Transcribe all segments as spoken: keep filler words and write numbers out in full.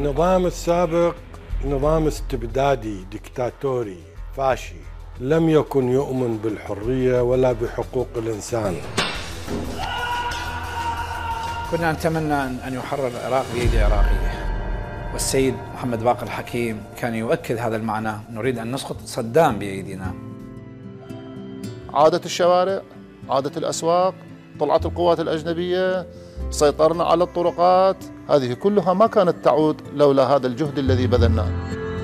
النظام السابق نظام استبدادي ديكتاتوري فاشي، لم يكن يؤمن بالحرية ولا بحقوق الإنسان. كنا نتمنى أن يحرر العراق بيد عراقية، والسيد محمد باقر الحكيم كان يؤكد هذا المعنى. نريد أن نسقط صدام بأيدينا. عادت الشوارع، عادت الأسواق، طلعت القوات الأجنبية، سيطرنا على الطرقات، هذه كلها ما كانت تعود لولا هذا الجهد الذي بذلناه.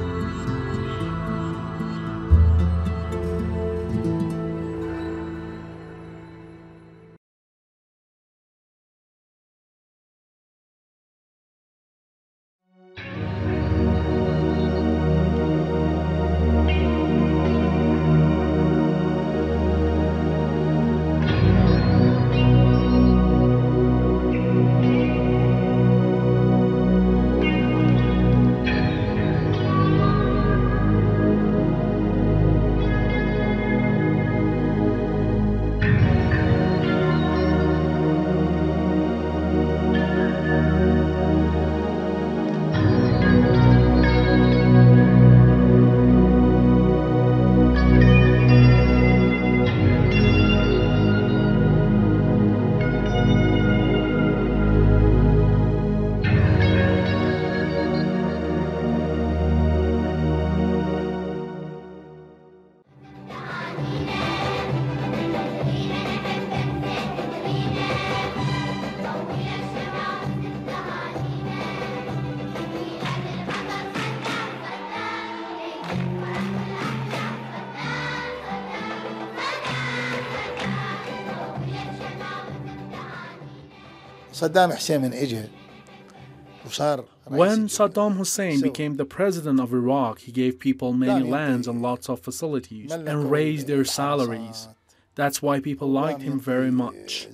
When Saddam Hussein became the president of Iraq, he gave people many lands and lots of facilities and raised their salaries. That's why people liked him very much.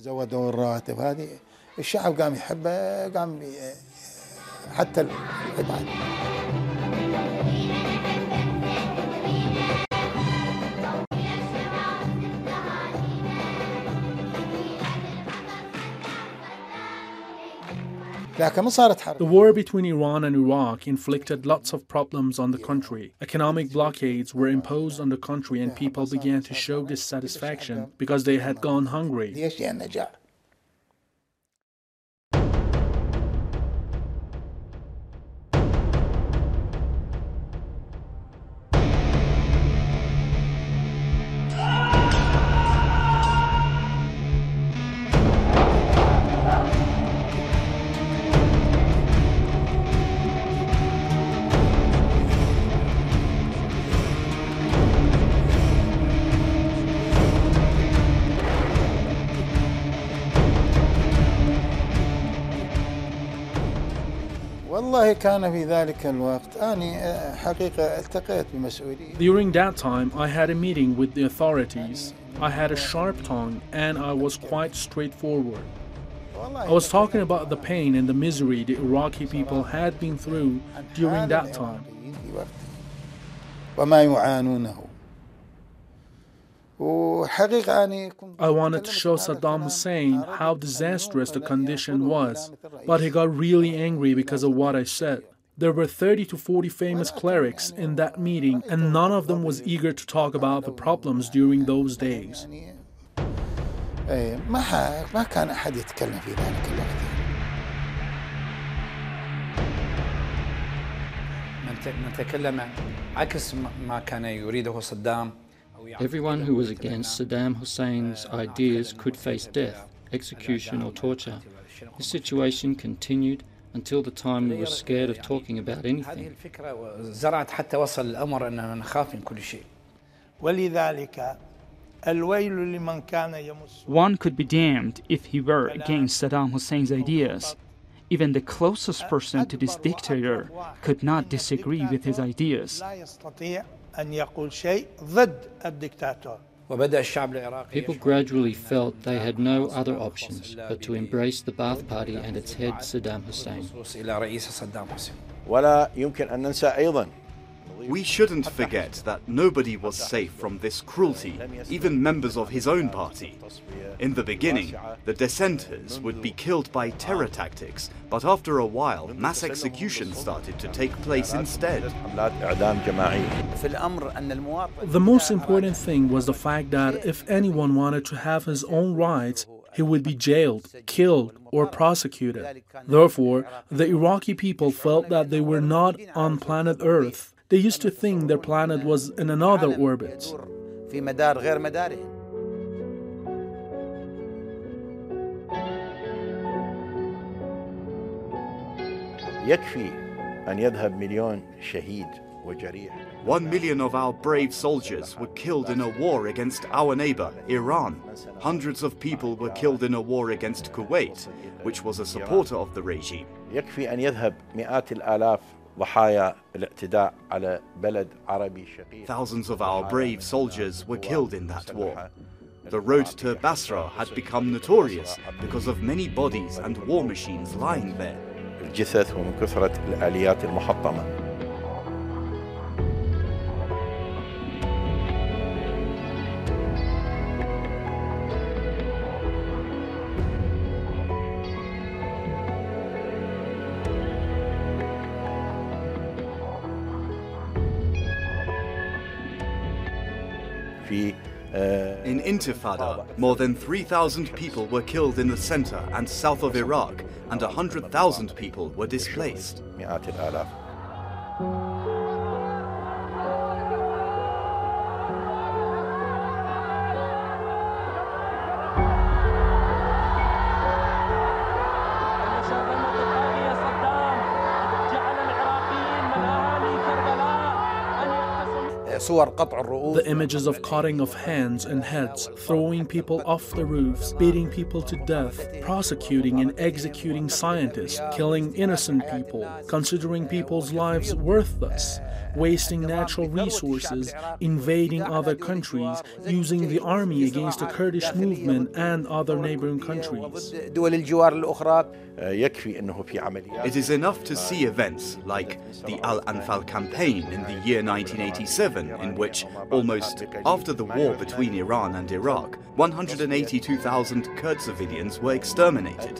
The war between Iran and Iraq inflicted lots of problems on the country. Economic blockades were imposed on the country and people began to show dissatisfaction because they had gone hungry. During that time, I had a meeting with the authorities. I had a sharp tongue and I was quite straightforward. I was talking about the pain and the misery the Iraqi people had been through during that time. I wanted to show Saddam Hussein how disastrous the condition was, but he got really angry because of what I said. There were thirty to forty famous clerics in that meeting, and none of them was eager to talk about the problems during those days. Everyone who was against Saddam Hussein's ideas could face death, execution or torture. This situation continued until the time we were scared of talking about anything. One could be damned if he were against Saddam Hussein's ideas. Even the closest person to this dictator could not disagree with his ideas. People gradually felt they had no other options but to embrace the Ba'ath Party and its head Saddam Hussein. ولا يمكن أن ننسى أيضا We shouldn't forget that nobody was safe from this cruelty, even members of his own party. In the beginning, the dissenters would be killed by terror tactics, but after a while, mass executions started to take place instead. The most important thing was the fact that if anyone wanted to have his own rights, he would be jailed, killed, or prosecuted. Therefore, the Iraqi people felt that they were not on planet Earth. They used to think their planet was in another orbit. One million of our brave soldiers were killed in a war against our neighbor, Iran. Hundreds of people were killed in a war against Kuwait, which was a supporter of the regime. Thousands of our brave soldiers were killed in that war. The road to Basra had become notorious because of many bodies and war machines lying there. In Intifada, more than three thousand people were killed in the center and south of Iraq, and one hundred thousand people were displaced. The images of cutting of hands and heads, throwing people off the roofs, beating people to death, prosecuting and executing scientists, killing innocent people, considering people's lives worthless, wasting natural resources, invading other countries, using the army against the Kurdish movement and other neighboring countries. It is enough to see events like the Al-Anfal campaign in the year nineteen eighty-seven, in which, almost after the war between Iran and Iraq, one hundred eighty-two thousand Kurd civilians were exterminated.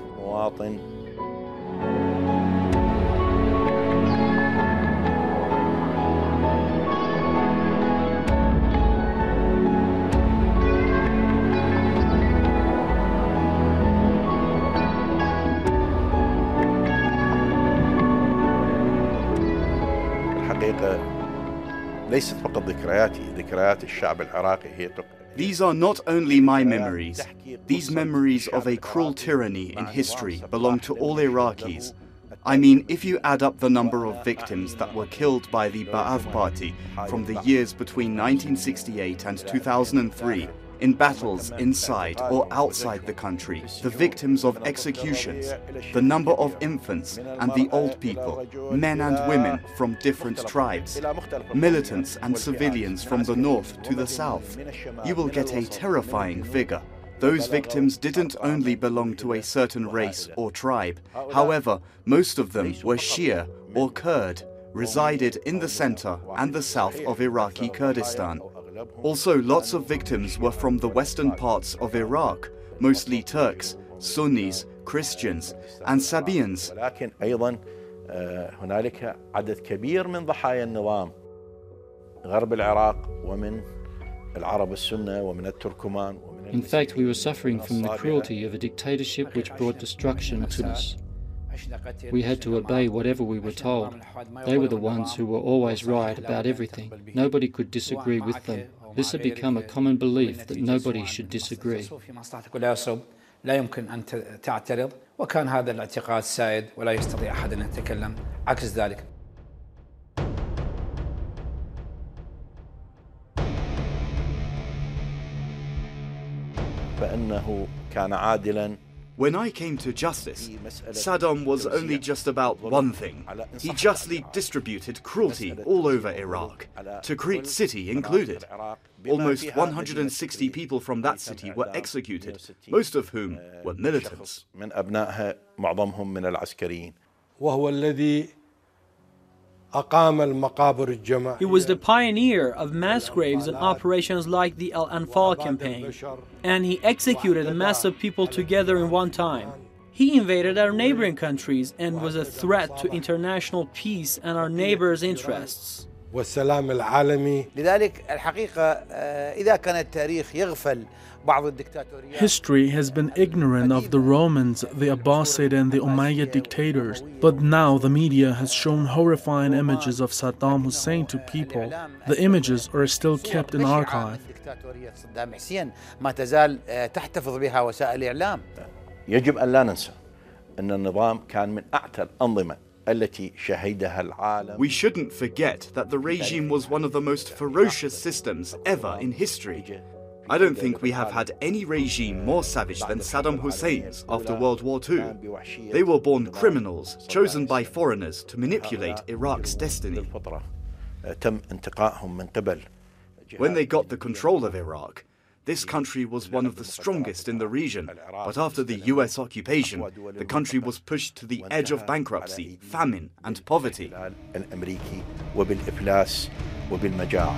These are not only my memories. These memories of a cruel tyranny in history belong to all Iraqis. I mean, if you add up the number of victims that were killed by the Ba'ath Party from the years between nineteen sixty-eight and two thousand three, in battles inside or outside the country, the victims of executions, the number of infants and the old people, men and women from different tribes, militants and civilians from the north to the south, you will get a terrifying figure. Those victims didn't only belong to a certain race or tribe. However, most of them were Shia or Kurd, resided in the center and the south of Iraqi Kurdistan. Also, lots of victims were from the western parts of Iraq, mostly Turks, Sunnis, Christians, and Sabians. In fact, we were suffering from the cruelty of a dictatorship which brought destruction to us. We had to obey whatever we were told. They were the ones who were always right about everything. Nobody could disagree with them. This had become a common belief that nobody should disagree. لا يمكن أن تعترض وكان هذا الاعتقاد سائد ولا يستطيع أحد أن يتكلم عكس ذلك. فإنه كان عادلاً. When I came to justice, Saddam was only just about one thing. He justly distributed cruelty all over Iraq, Tikrit city included. Almost one hundred sixty people from that city were executed, most of whom were militants. وهو الذي أقام المقابر الجماعية. He was the pioneer of mass graves and operations like the Al-Anfal campaign, and he executed a mass of people together in one time. He invaded our neighboring countries and was a threat to international peace and our neighbors' interests. والسلام العالمي. لذلك الحقيقة إذا كان التاريخ يغفل بعض الدكتاتوريات. History has been ignorant of the Romans, the Abbasid and the Umayyad dictators, but now the media has shown horrifying images of Saddam Hussein to people. The images are still kept in archive. صدام حسين ما تزال تحتفظ بها وسائل الإعلام. يجب أن لا ننسى أن النظام كان من أعتى الأنظمة التي شهدها العالم. We shouldn't forget that the regime was one of the most ferocious systems ever in history. I don't think we have had any regime more savage than Saddam Hussein's after World War Two. They were born criminals, chosen by foreigners to manipulate Iraq's destiny. تم انتقائهم من قبل. When they got the control of Iraq, this country was one of the strongest in the region, but after the U S occupation, the country was pushed to the edge of bankruptcy, famine and poverty. الأمريكي وبالإفلاس وبالمجاعة.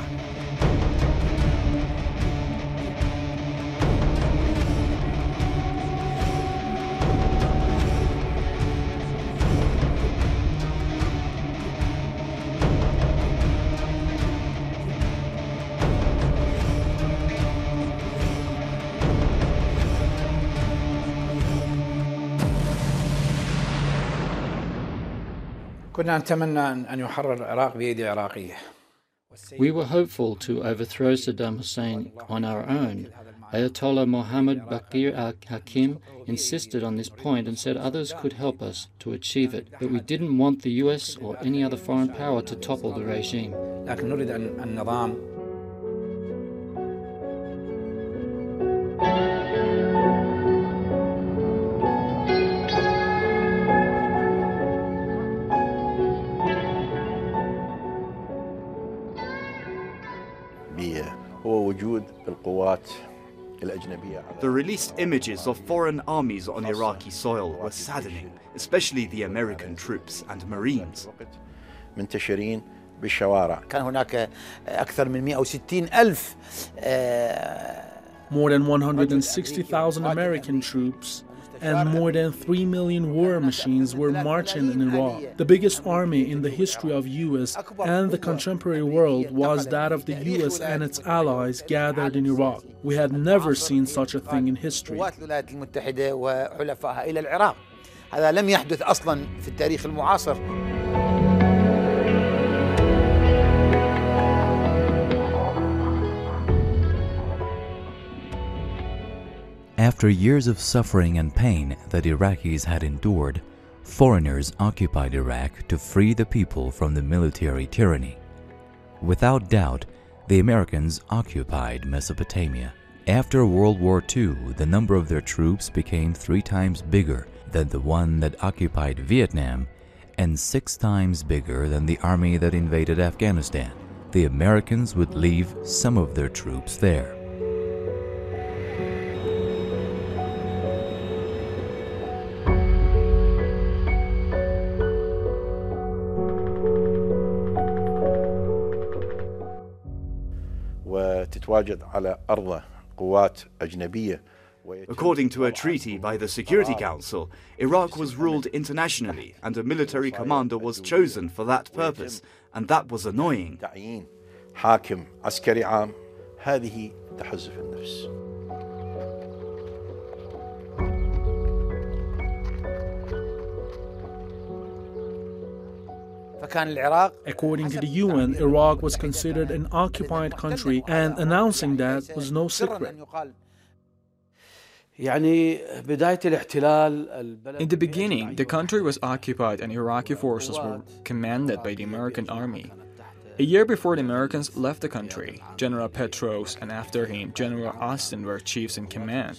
كنا نتمنى أن يحرر العراق بيد عراقية. We were hopeful to overthrow Saddam Hussein on our own. Ayatollah Mohammad Baqir al-Hakim insisted on this point and said others could help us to achieve it, but we didn't want the U S or any other foreign power to topple the regime. لكن نريد أن النظام هو وجود القوات الأجنبية. The released images of foreign armies on Iraqi soil were saddening, especially the American troops and Marines. منتشرين بالشوارع. كان هناك أكثر من مئة وستين ألف. More than one hundred sixty thousand American troops and more than three million war machines were marching in Iraq. The biggest army in the history of U S and the contemporary world was that of the U S and its allies gathered in Iraq. We had never seen such a thing in history. الولايات المتحدة وحلفائها إلى العراق. هذا لم يحدث أصلاً في التاريخ المعاصر. After years of suffering and pain that Iraqis had endured, foreigners occupied Iraq to free the people from the military tyranny. Without doubt, the Americans occupied Mesopotamia. After World War Two, the number of their troops became three times bigger than the one that occupied Vietnam and six times bigger than the army that invaded Afghanistan. The Americans would leave some of their troops there. وتتواجد على أرض قوات أجنبية. According to a treaty by the Security Council, Iraq was ruled internationally and a military commander was chosen for that purpose, and that was annoying. تعيين حاكم عسكري عام هذه تحز في النفس. According to the U N, Iraq was considered an occupied country, and announcing that was no secret. In the beginning, the country was occupied and Iraqi forces were commanded by the American army. A year before the Americans left the country, General Petraeus and after him, General Austin were chiefs in command.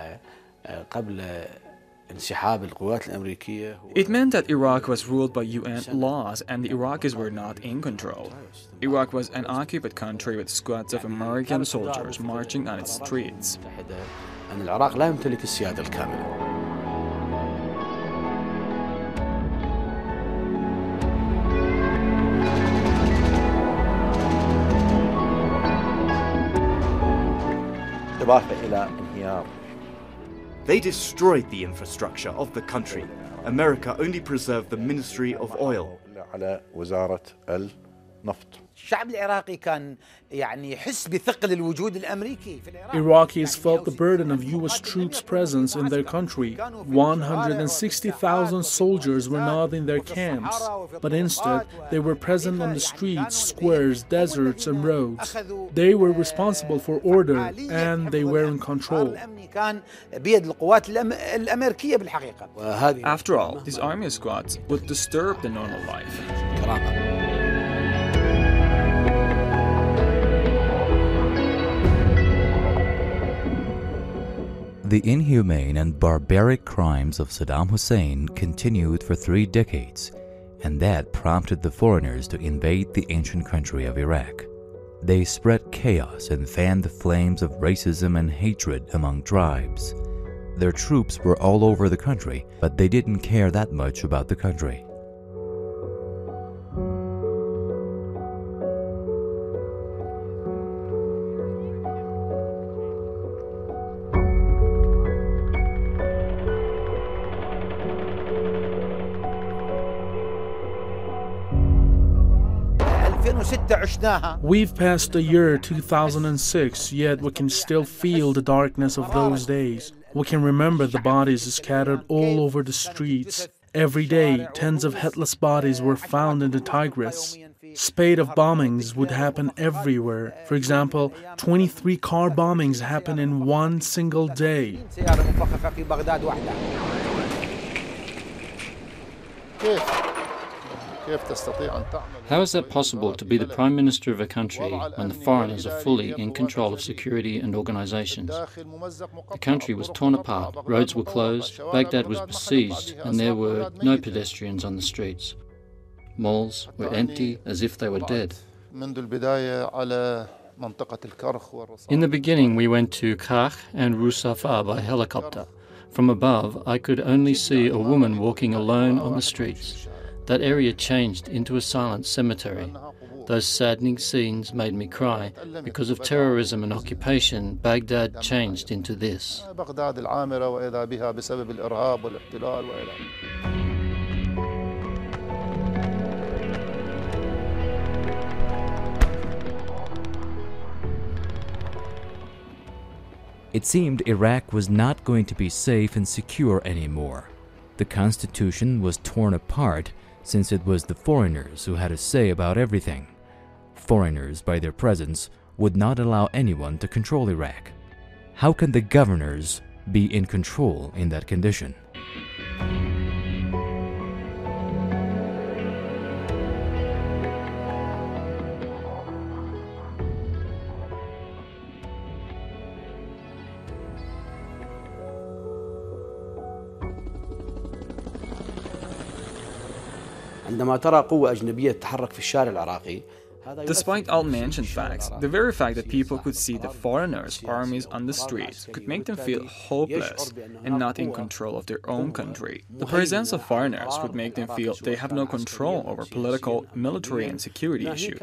It meant that Iraq was ruled by U N laws and the Iraqis were not in control. Iraq was an occupied country with squads of American soldiers marching on its streets. العراق لا يمتلك السيادة الكاملة. إضافة إلى انهيار. They destroyed the infrastructure of the country. America only preserved the Ministry of Oil. على وزارة النفط. الشعب العراقي كان يعني يحس بثقل الوجود الأمريكي في العراق. Iraqis felt the burden of U S troops' presence in their country. one hundred sixty thousand soldiers were not in their camps, but instead they were present on the streets, squares, deserts, and roads. They were responsible for order and they were in control. كان بيد القوات الأمريكية بالحقيقة. After all, these army squads would disturb the normal life. The inhumane and barbaric crimes of Saddam Hussein continued for three decades, and that prompted the foreigners to invade the ancient country of Iraq. They spread chaos and fanned the flames of racism and hatred among tribes. Their troops were all over the country, but they didn't care that much about the country. We've passed the year two thousand six, yet we can still feel the darkness of those days. We can remember the bodies scattered all over the streets. Every day, tens of headless bodies were found in the Tigris. Spate of bombings would happen everywhere. For example, twenty-three car bombings happen in one single day. How is that possible to be the Prime Minister of a country when the foreigners are fully in control of security and organizations? The country was torn apart, roads were closed, Baghdad was besieged, and there were no pedestrians on the streets. Malls were empty as if they were dead. In the beginning, we went to Karkh and Rus Safar by helicopter. From above, I could only see a woman walking alone on the streets. That area changed into a silent cemetery. Those saddening scenes made me cry. Because of terrorism and occupation, Baghdad changed into this. It seemed Iraq was not going to be safe and secure anymore. The constitution was torn apart, since it was the foreigners who had a say about everything. Foreigners, by their presence, would not allow anyone to control Iraq. How can the governors be in control in that condition? Despite all mentioned facts, the very fact that people could see the foreigners' armies on the streets could make them feel hopeless and not in control of their own country. The presence of foreigners would make them feel they have no control over political, military, and security issues.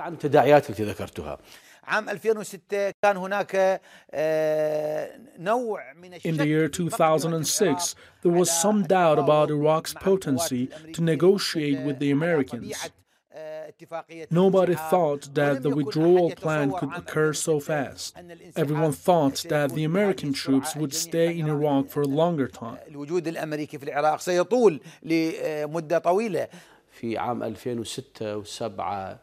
عام ألفين وستة كان هناك نوع من الشك. In the year two thousand six, there was some doubt about Iraq's potency to negotiate with the Americans. Nobody thought that the withdrawal plan could occur so fast. Everyone thought that the American troops would stay in Iraq for a longer time. الوجود الأمريكي في العراق سيطول لمدة طويلة. في عام ألفين وستة وسبعة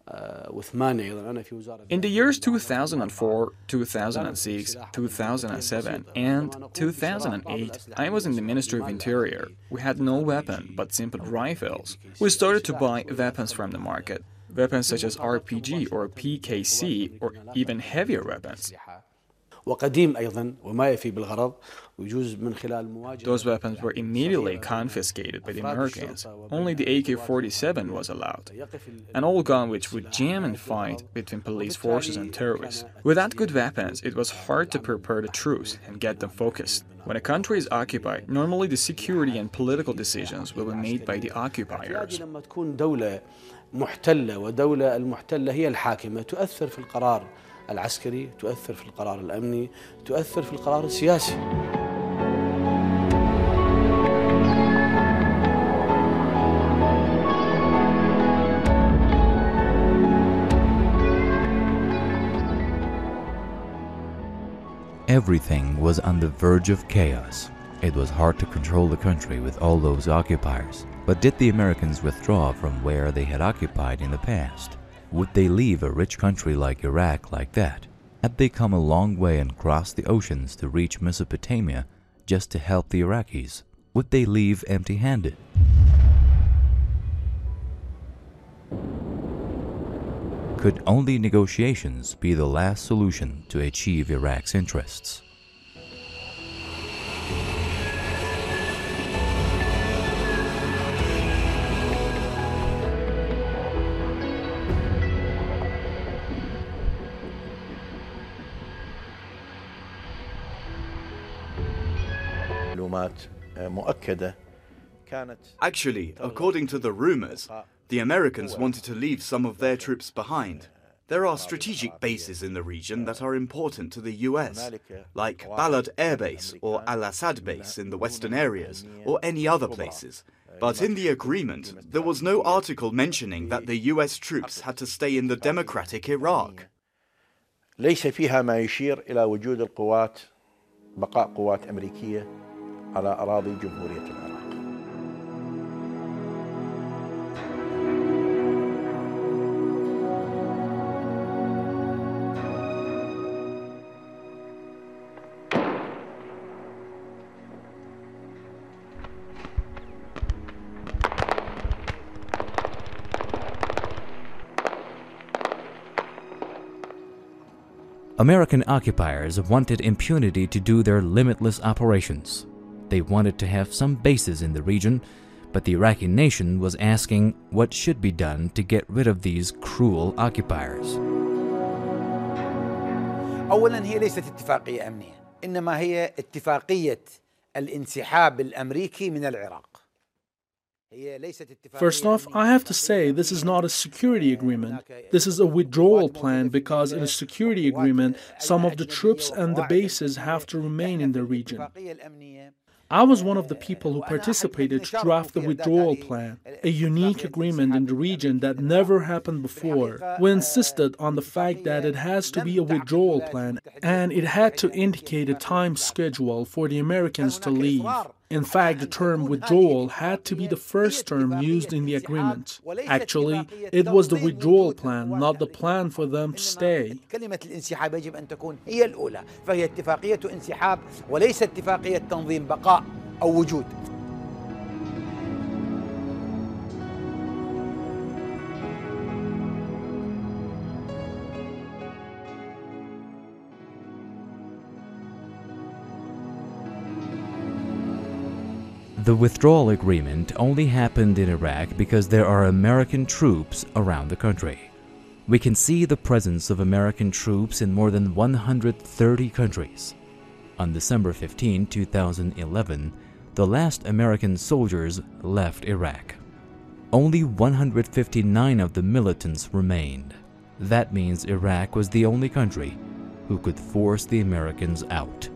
In the years two thousand four, two thousand six, two thousand seven, and two thousand eight, I was in the Ministry of Interior. We had no weapon, but simple rifles. We started to buy weapons from the market. Weapons such as R P G or P K C, or even heavier weapons. وقديم أيضا وما يفي بالغرض ويجوز من خلال المواجهة. Those weapons were immediately confiscated by the Americans. Only the A K forty-seven was allowed. An old gun which would jam and fight between police forces and terrorists. Without good weapons, it was hard to prepare the troops and get them focused. When a country is occupied, normally the security and political decisions will be made by the occupiers. لما تكون دولة محتلة ودولة المحتلة هي الحاكمة تؤثر في القرار العسكري، تؤثر في القرار الأمني، تؤثر في القرار السياسي. Everything was on the verge of chaos. It was hard to control the country with all those occupiers. But did the Americans withdraw from where they had occupied in the past? Would they leave a rich country like Iraq like that? Had they come a long way and crossed the oceans to reach Mesopotamia just to help the Iraqis? Would they leave empty-handed? Could only negotiations be the last solution to achieve Iraq's interests? Actually, according to the rumors, the Americans wanted to leave some of their troops behind. There are strategic bases in the region that are important to the U S, like Balad Air Base or Al-Assad Base in the western areas, or any other places. But in the agreement, there was no article mentioning that the U S troops had to stay in the democratic Iraq. ليس فيها ما يشير إلى وجود القوات بقاء قوات أمريكية على أراضي جمهورية العراق. American occupiers wanted impunity to do their limitless operations. They wanted to have some bases in the region, but the Iraqi nation was asking what should be done to get rid of these cruel occupiers. أولاً هي ليست اتفاقية أمنية، إنما هي اتفاقية الانسحاب الأمريكي من العراق. First off, I have to say this is not a security agreement. This is a withdrawal plan because in a security agreement, some of the troops and the bases have to remain in the region. I was one of the people who participated to draft the withdrawal plan, a unique agreement in the region that never happened before. We insisted on the fact that it has to be a withdrawal plan and it had to indicate a time schedule for the Americans to leave. In fact, the term withdrawal had to be the first term used in the agreement. Actually, it was the withdrawal plan, not the plan for them to stay. كلمة الانسحاب يجب أن تكون هي الأولى، فهي اتفاقية انسحاب وليس اتفاقية تنظيم بقاء أو وجود. The withdrawal agreement only happened in Iraq because there are American troops around the country. We can see the presence of American troops in more than one hundred thirty countries. On December fifteenth, two thousand eleven, the last American soldiers left Iraq. Only one hundred fifty-nine of the militants remained. That means Iraq was the only country who could force the Americans out.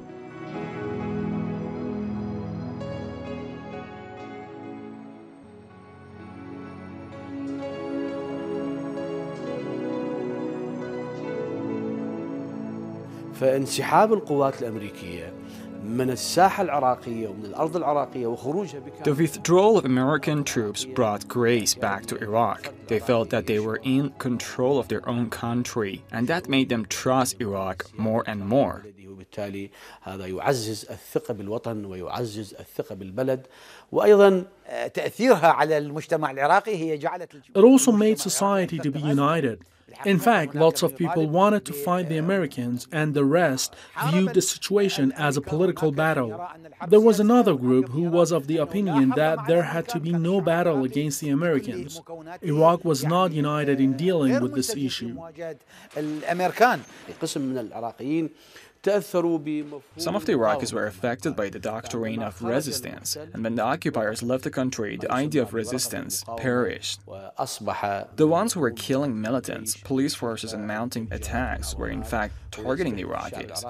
فانسحاب القوات الأمريكية من الساحة العراقية ومن الأرض العراقية وخروجها بكامل. The withdrawal of American troops brought grace back to Iraq. They felt that they were in control of their own country, and that made them trust Iraq more and more. وبالتالي هذا يعزز الثقة بالوطن ويعزز الثقة بالبلد وأيضا تأثيرها على المجتمع العراقي هي جعلت. It also made society to be united. In fact, lots of people wanted to fight the Americans, and the rest viewed the situation as a political battle. There was another group who was of the opinion that there had to be no battle against the Americans. Iraq was not united in dealing with this issue. قسم من العراقيين Some of the Iraqis were affected by the doctrine of resistance, and when the occupiers left the country, the idea of resistance perished. The ones who were killing militants, police forces, and mounting attacks were in fact targeting the Iraqis.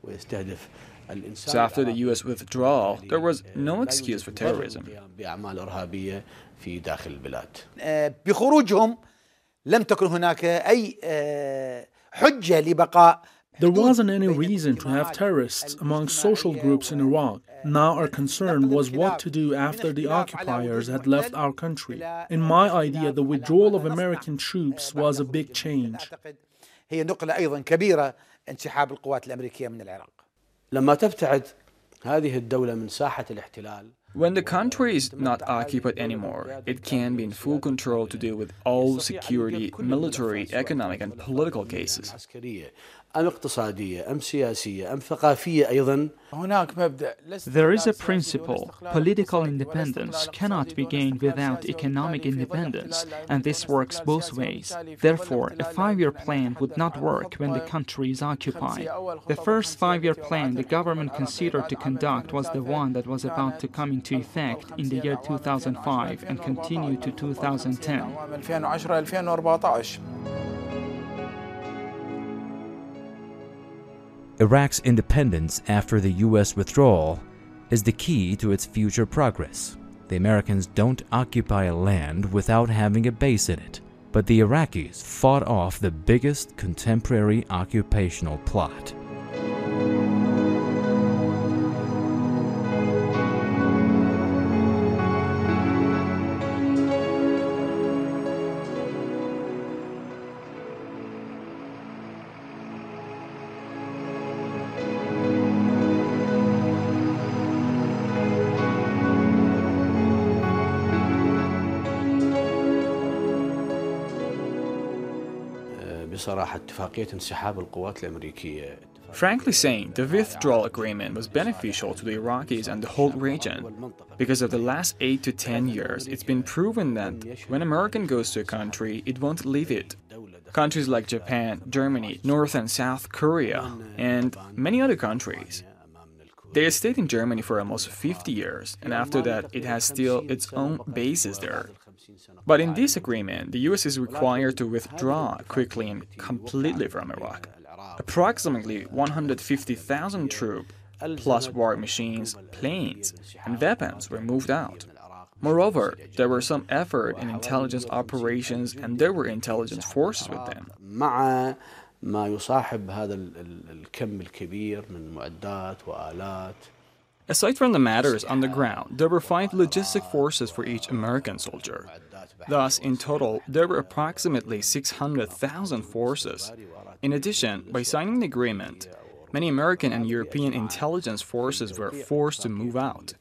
So after the U S withdrawal, there was no excuse for terrorism. بخروجهم لم تكن هناك أي حجة لبقاء. There wasn't any reason to have terrorists among social groups in Iraq. Now our concern was what to do after the occupiers had left our country. In my idea, the withdrawal of American troops was a big change. هي نقلة أيضا كبيرة انسحاب القوات الأمريكية من العراق. لما تبتعد هذه الدولة من ساحة الاحتلال. When the country is not occupied anymore, it can be in full control to deal with all security, military, economic, and political cases. أم اقتصادية أم سياسية أم ثقافية أيضا. There is a principle: political independence cannot be gained without economic independence, and this works both ways. Therefore, a five-year plan would not work when the country is occupied. The first five-year plan the government considered to conduct was the one that was about to come into effect in the year two thousand five and continue to two thousand ten. Iraq's independence after the U S withdrawal is the key to its future progress. The Americans don't occupy a land without having a base in it, but the Iraqis fought off the biggest contemporary occupational plot. Frankly saying, the withdrawal agreement was beneficial to the Iraqis and the whole region. Because of the last eight to ten years, it's been proven that when American goes to a country, it won't leave it. Countries like Japan, Germany, North and South Korea, and many other countries. They stayed in Germany for almost fifty years, and after that, it has still its own bases there. But in this agreement, the U S is required to withdraw quickly and completely from Iraq. Approximately one hundred fifty thousand troops, plus war machines, planes, and weapons were moved out. Moreover, there were some effort in intelligence operations, and there were intelligence forces with them. ما يصاحب هذا الكم الكبير من معدات وآلات. Aside from the matters on the ground, there were five logistic forces for each American soldier. Thus, in total, there were approximately six hundred thousand forces. In addition, by signing the agreement, many American and European intelligence forces were forced to move out.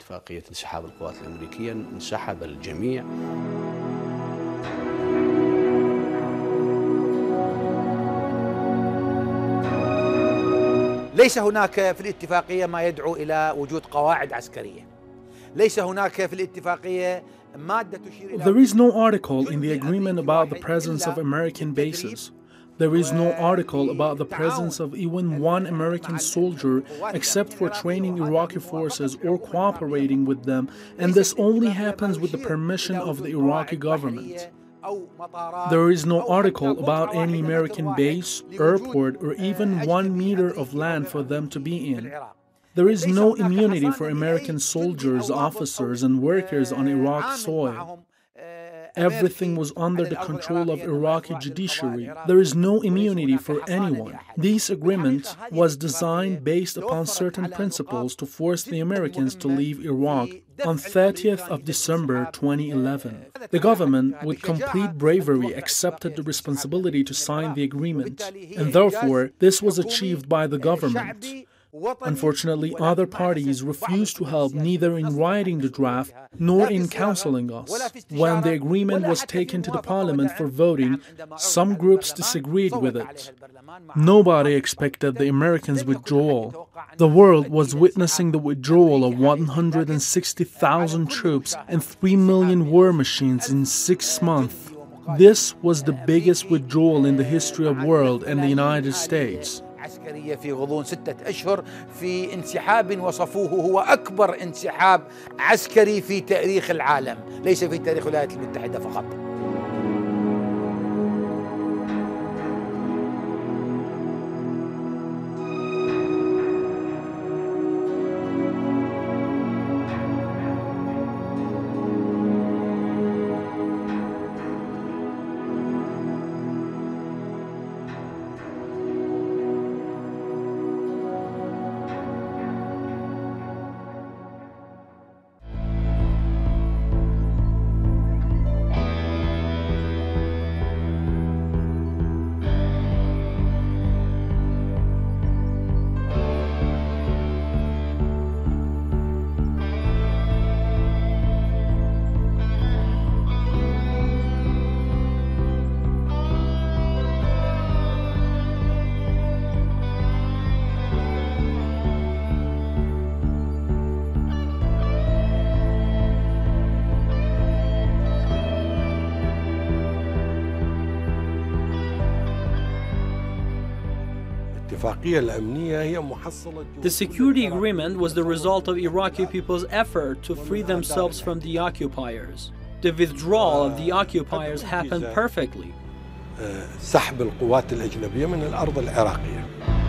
ليس هناك في الاتفاقية ما يدعو إلى وجود قواعد عسكرية. ليس هناك في الاتفاقية مادة تشير إلى. There is no article in the agreement about the presence of American bases. There is no article about the presence of even one American soldier except for training Iraqi forces or cooperating with them, and this only happens with the permission of the Iraqi government. There is no article about any American base, airport, or even one meter of land for them to be in. There is no immunity for American soldiers, officers, and workers on Iraq soil. Everything was under the control of Iraqi judiciary. There is no immunity for anyone. This agreement was designed based upon certain principles to force the Americans to leave Iraq on thirtieth of December twenty eleven. The government, with complete bravery, accepted the responsibility to sign the agreement, and therefore this was achieved by the government. Unfortunately, other parties refused to help neither in writing the draft nor in counseling us. When the agreement was taken to the parliament for voting, some groups disagreed with it. Nobody expected the Americans' withdrawal. The world was witnessing the withdrawal of one hundred sixty thousand troops and three million war machines in six months. This was the biggest withdrawal in the history of the world and the United States. عسكرية في غضون ستة أشهر في انسحاب وصفوه هو أكبر انسحاب عسكري في تاريخ العالم، ليس في تاريخ الولايات المتحدة فقط. The security agreement was the result of Iraqi people's effort to free themselves from the occupiers. The withdrawal of the occupiers happened perfectly. سحب القوات الأجنبية من الأرض العراقية.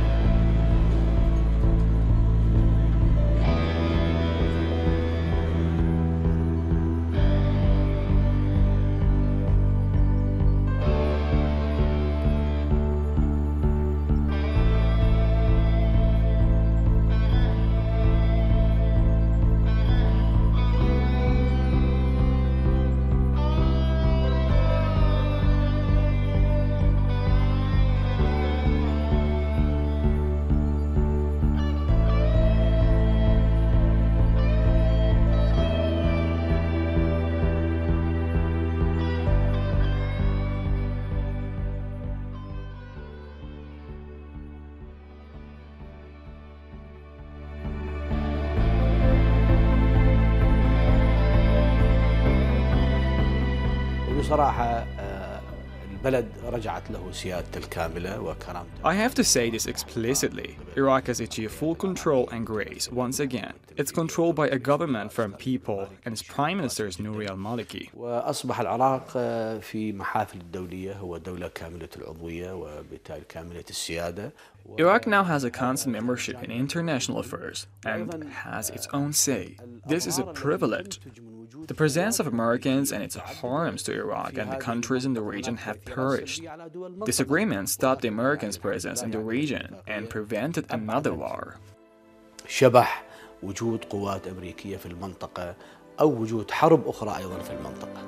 بصراحة البلد رجعت له سيادته الكاملة وكرامته. I have to say this explicitly. Iraq has achieved full control and grace once again. It's controlled by a government from people and its prime minister is Nouri al-Maliki. وأصبح العراق في محافل الدولية هو دولة كاملة العضوية وبالتالي كاملة السيادة. Iraq now has a constant membership in international affairs and has its own say. This is a privilege. The presence of Americans and its harms to Iraq and the countries in the region have perished. This agreement stopped the Americans' presence in the region and prevented another war. شبح وجود قوات أمريكية في المنطقة أو وجود حرب أخرى أيضا في المنطقة.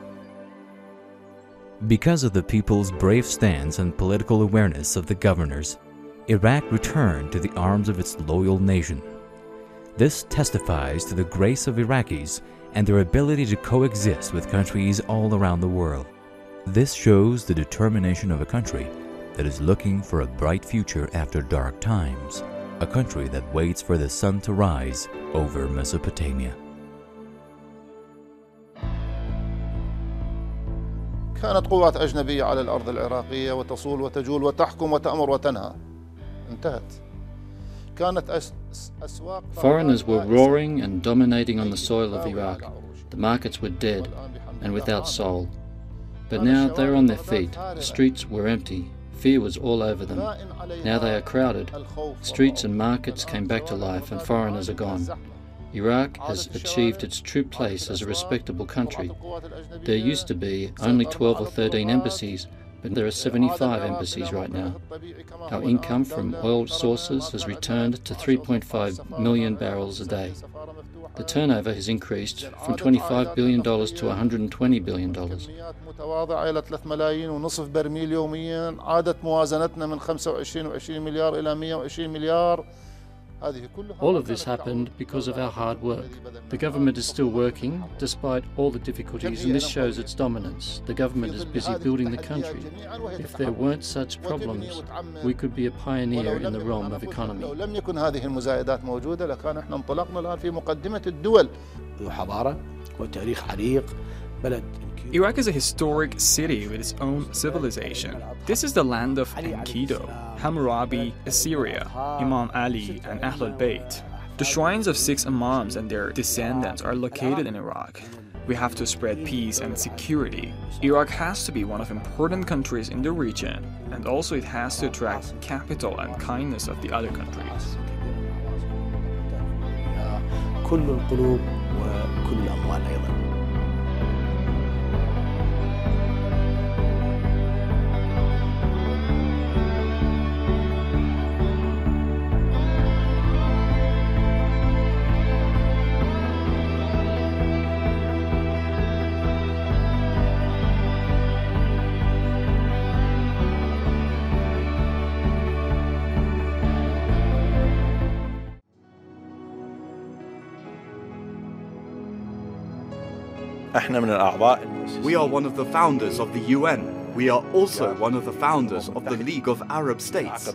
Because of the people's brave stance and political awareness of the governors, Iraq returned to the arms of its loyal nation. This testifies to the grace of Iraqis and their ability to coexist with countries all around the world. This shows the determination of a country that is looking for a bright future after dark times, a country that waits for the sun to rise over Mesopotamia. كانت قوات أجنبية على الأرض العراقية وتصول وتجول وتحكم وتأمر وتنهى. انتهت. Foreigners were roaring and dominating on the soil of Iraq. The markets were dead and without soul. But now they're on their feet. The streets were empty. Fear was all over them. Now they are crowded. Streets and markets came back to life and foreigners are gone. Iraq has achieved its true place as a respectable country. There used to be only twelve or thirteen embassies, but there are seventy-five embassies right now. Our income from oil sources has returned to three point five million barrels a day. The turnover has increased from twenty-five billion dollars to one hundred twenty billion dollars. متواضعة إلى ثلاثة ملايين ونصف برميل يوميا، عادت موازنتنا من خمسة وعشرين وعشرين مليار إلى مئة وعشرين مليار. All of this happened because of our hard work. The government is still working despite all the difficulties, and this shows its dominance. The government is busy building the country. If there weren't such problems, we could be a pioneer in the realm of economy. لو لم يكن هذه المزايدات موجودة لكان احنا انطلقنا الآن في مقدمة الدول. حضارة وتاريخ عريق، بلد Iraq is a historic city with its own civilization. This is the land of Enkidu, Hammurabi, Assyria, Imam Ali, and Ahlul Bayt. The shrines of six imams and their descendants are located in Iraq. We have to spread peace and security. Iraq has to be one of important countries in the region, and also it has to attract capital and kindness of the other countries. كل القلوب وكل الأموال أيضا. We are one of the founders of the U N. We are also one of the founders of the League of Arab States.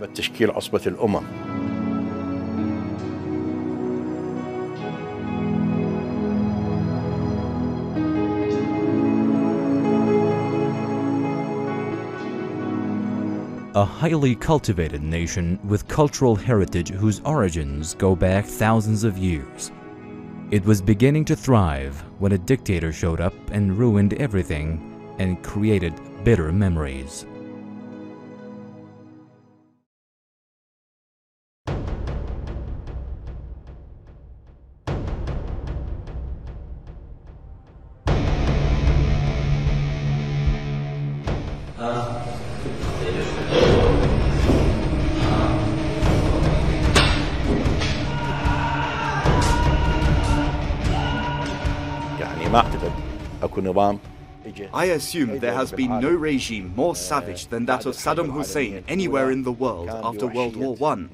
A highly cultivated nation with cultural heritage whose origins go back thousands of years. It was beginning to thrive when a dictator showed up and ruined everything and created bitter memories. I assume there has been no regime more savage than that of Saddam Hussein anywhere in the world after World War One.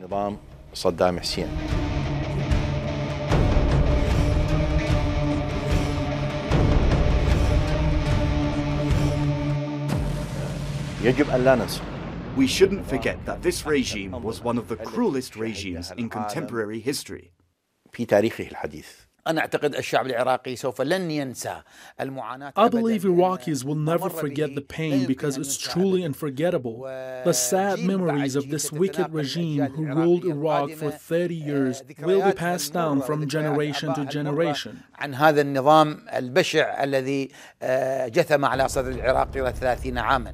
We shouldn't forget that this regime was one of the cruelest regimes in contemporary history. I believe Iraqis will never forget the pain because it's truly unforgettable. The sad memories of this wicked regime who ruled Iraq for thirty years will be passed down from generation to generation. عن هذا النظام البشع الذي جثم على صدر العراق طيلة ثلاثين عاما.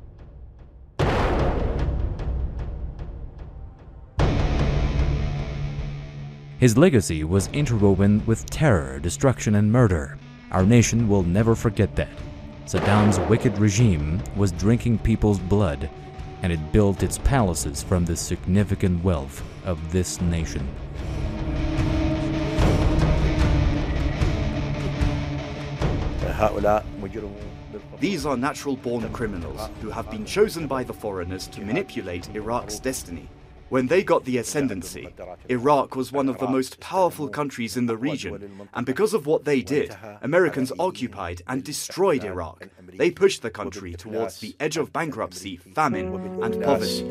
His legacy was interwoven with terror, destruction, and murder. Our nation will never forget that. Saddam's wicked regime was drinking people's blood, and it built its palaces from the significant wealth of this nation. These are natural-born criminals who have been chosen by the foreigners to manipulate Iraq's destiny. When they got the ascendancy, Iraq was one of the most powerful countries in the region, and because of what they did, Americans occupied and destroyed Iraq. They pushed the country towards the edge of bankruptcy, famine, and poverty.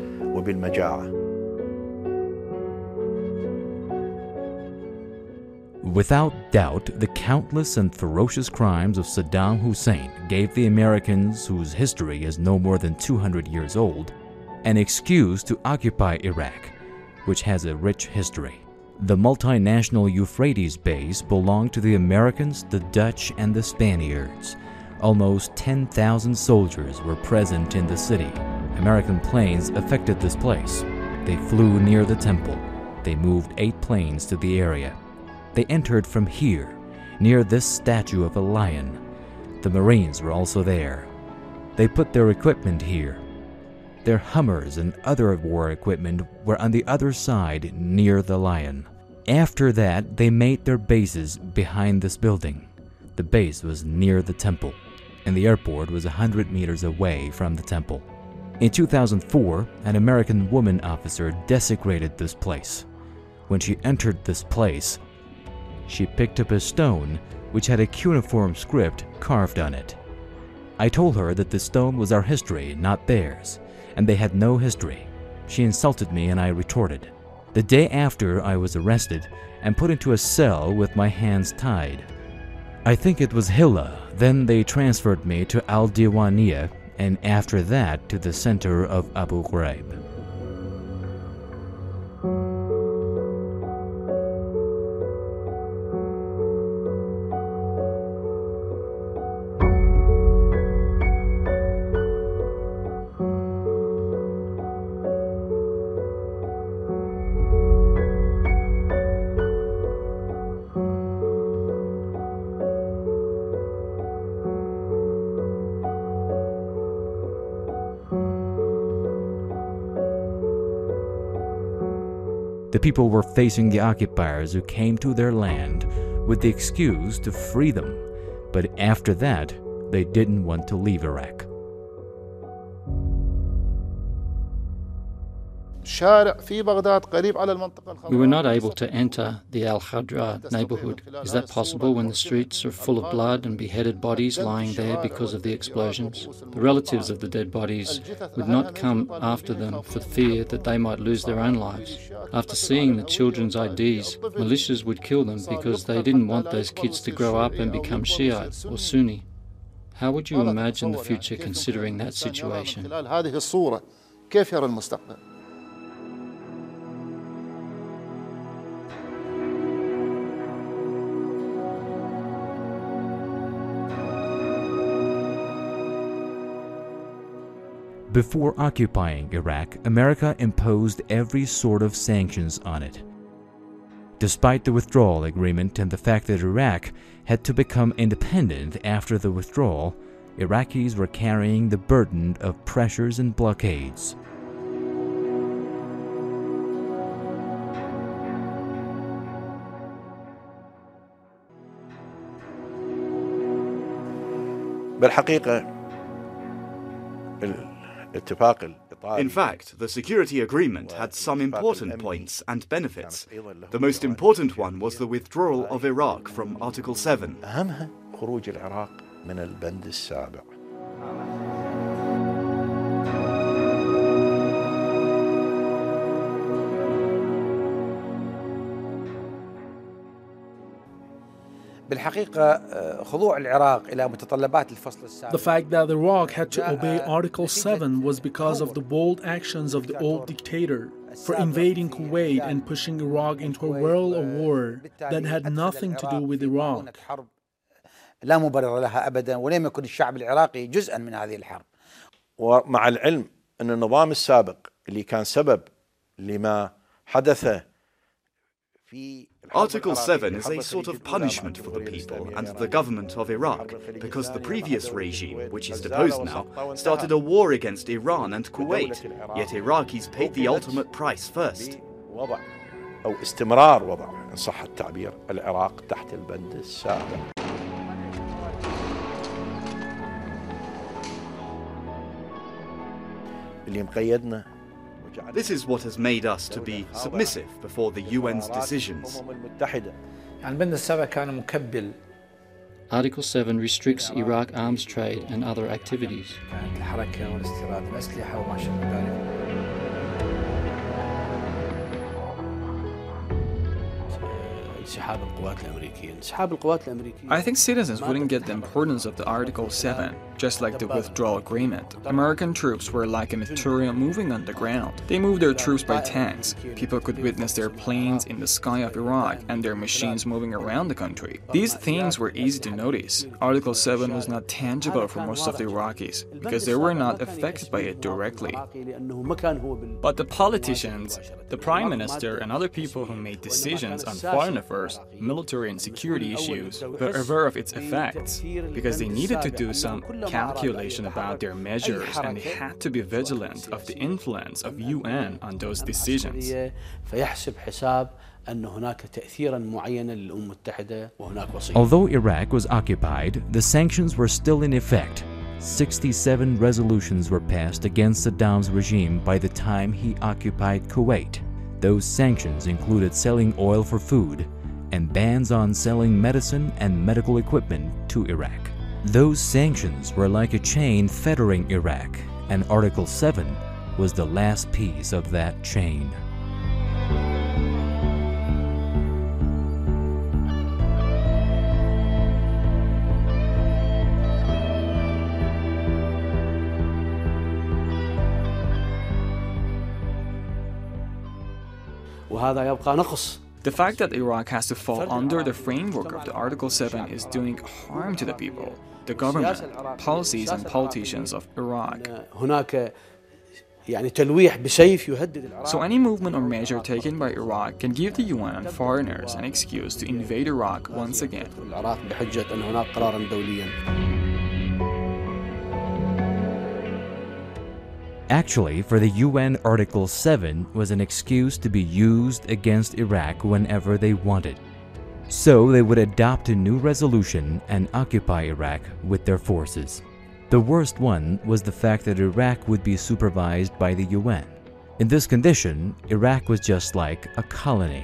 Without doubt, the countless and ferocious crimes of Saddam Hussein gave the Americans, whose history is no more than two hundred years old, an excuse to occupy Iraq, which has a rich history. The multinational Euphrates base belonged to the Americans, the Dutch, and the Spaniards. Almost ten thousand soldiers were present in the city. American planes affected this place. They flew near the temple. They moved eight planes to the area. They entered from here, near this statue of a lion. The Marines were also there. They put their equipment here. Their Hummers and other war equipment were on the other side near the lion. After that, they made their bases behind this building. The base was near the temple, and the airport was one hundred meters away from the temple. In two thousand four, an American woman officer desecrated this place. When she entered this place, she picked up a stone which had a cuneiform script carved on it. I told her that the stone was our history, not theirs, and they had no history. She insulted me and I retorted. The day after, I was arrested and put into a cell with my hands tied. I think it was Hilla. Then they transferred me to Al Diwaniyah, and after that to the center of Abu Ghraib. The people were facing the occupiers who came to their land with the excuse to free them, but after that, they didn't want to leave Iraq. We were not able to enter the Al-Khadra neighborhood. Is that possible when the streets are full of blood and beheaded bodies lying there because of the explosions? The relatives of the dead bodies would not come after them for fear that they might lose their own lives. After seeing the children's I Ds, militias would kill them because they didn't want those kids to grow up and become Shiite or Sunni. How would you imagine the future considering that situation? Before occupying Iraq, America imposed every sort of sanctions on it. Despite the withdrawal agreement and the fact that Iraq had to become independent after the withdrawal, Iraqis were carrying the burden of pressures and blockades. بالحقيقة In fact, the security agreement had some important points and benefits. The most important one was the withdrawal of Iraq from Article seven. أهمها خروج العراق من البند السابع. بالحقيقة خضوع العراق إلى متطلبات الفصل السابع. The fact that Iraq had to obey Article seven was because of the bold actions of the old dictator for invading Kuwait and pushing Iraq into a world of war that had nothing to do with Iraq. لا مبرر لها أبدا ولم يكن الشعب العراقي جزءا من هذه الحرب. ومع العلم أن النظام السابق اللي كان سبب لما حدث في Article seven is a sort of punishment for the people and the government of Iraq because the previous regime, which is deposed now, started a war against Iran and Kuwait, yet Iraqis paid the ultimate price first. وضع أو استمرار وضع إن صح التعبير العراق تحت البند السابع. اللي مقيدنا This is what has made us to be submissive before the U N's decisions. Article seven restricts Iraq arms trade and other activities. I think citizens wouldn't get the importance of the Article seven, just like the withdrawal agreement. American troops were like a material moving on the ground. They moved their troops by tanks. People could witness their planes in the sky of Iraq and their machines moving around the country. These things were easy to notice. Article seven was not tangible for most of the Iraqis because they were not affected by it directly. But the politicians, the Prime Minister, and other people who made decisions on foreign affairs, military and security issues were aware of its effects because they needed to do some calculation about their measures and they had to be vigilant of the influence of U N on those decisions. Although Iraq was occupied, the sanctions were still in effect. sixty-seven resolutions were passed against Saddam's regime by the time he occupied Kuwait. Those sanctions included selling oil for food and bans on selling medicine and medical equipment to Iraq. Those sanctions were like a chain fettering Iraq, and Article seven was the last piece of that chain. وهذا يبقى نقص. The fact that Iraq has to fall under the framework of the Article seven is doing harm to the people, the government, policies and politicians of Iraq. هناك يعني تلويح بسيف يهدد العراق. So any movement or measure taken by Iraq can give the U N and foreigners an excuse to invade Iraq once again. العراق بحجة أن هناك قرارا دوليا. Actually, for the U N, Article seven was an excuse to be used against Iraq whenever they wanted. So they would adopt a new resolution and occupy Iraq with their forces. The worst one was the fact that Iraq would be supervised by the U N. In this condition, Iraq was just like a colony.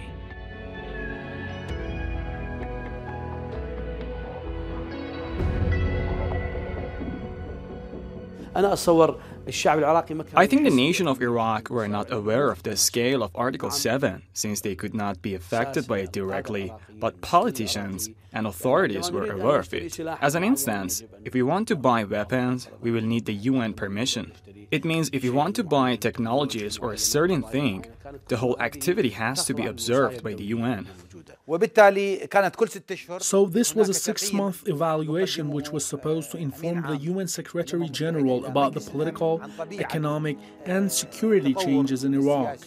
أنا أتصور الشعب العراقي ما كان. I think the nation of Iraq were not aware of the scale of Article seven, since they could not be affected by it directly, but politicians and authorities were aware of it. As an instance, if we want to buy weapons, we will need the U N permission. It means if you want to buy technologies or a certain thing, the whole activity has to be observed by the U N. So this was a six-month evaluation which was supposed to inform the U N Secretary General about the political, economic and security changes in Iraq.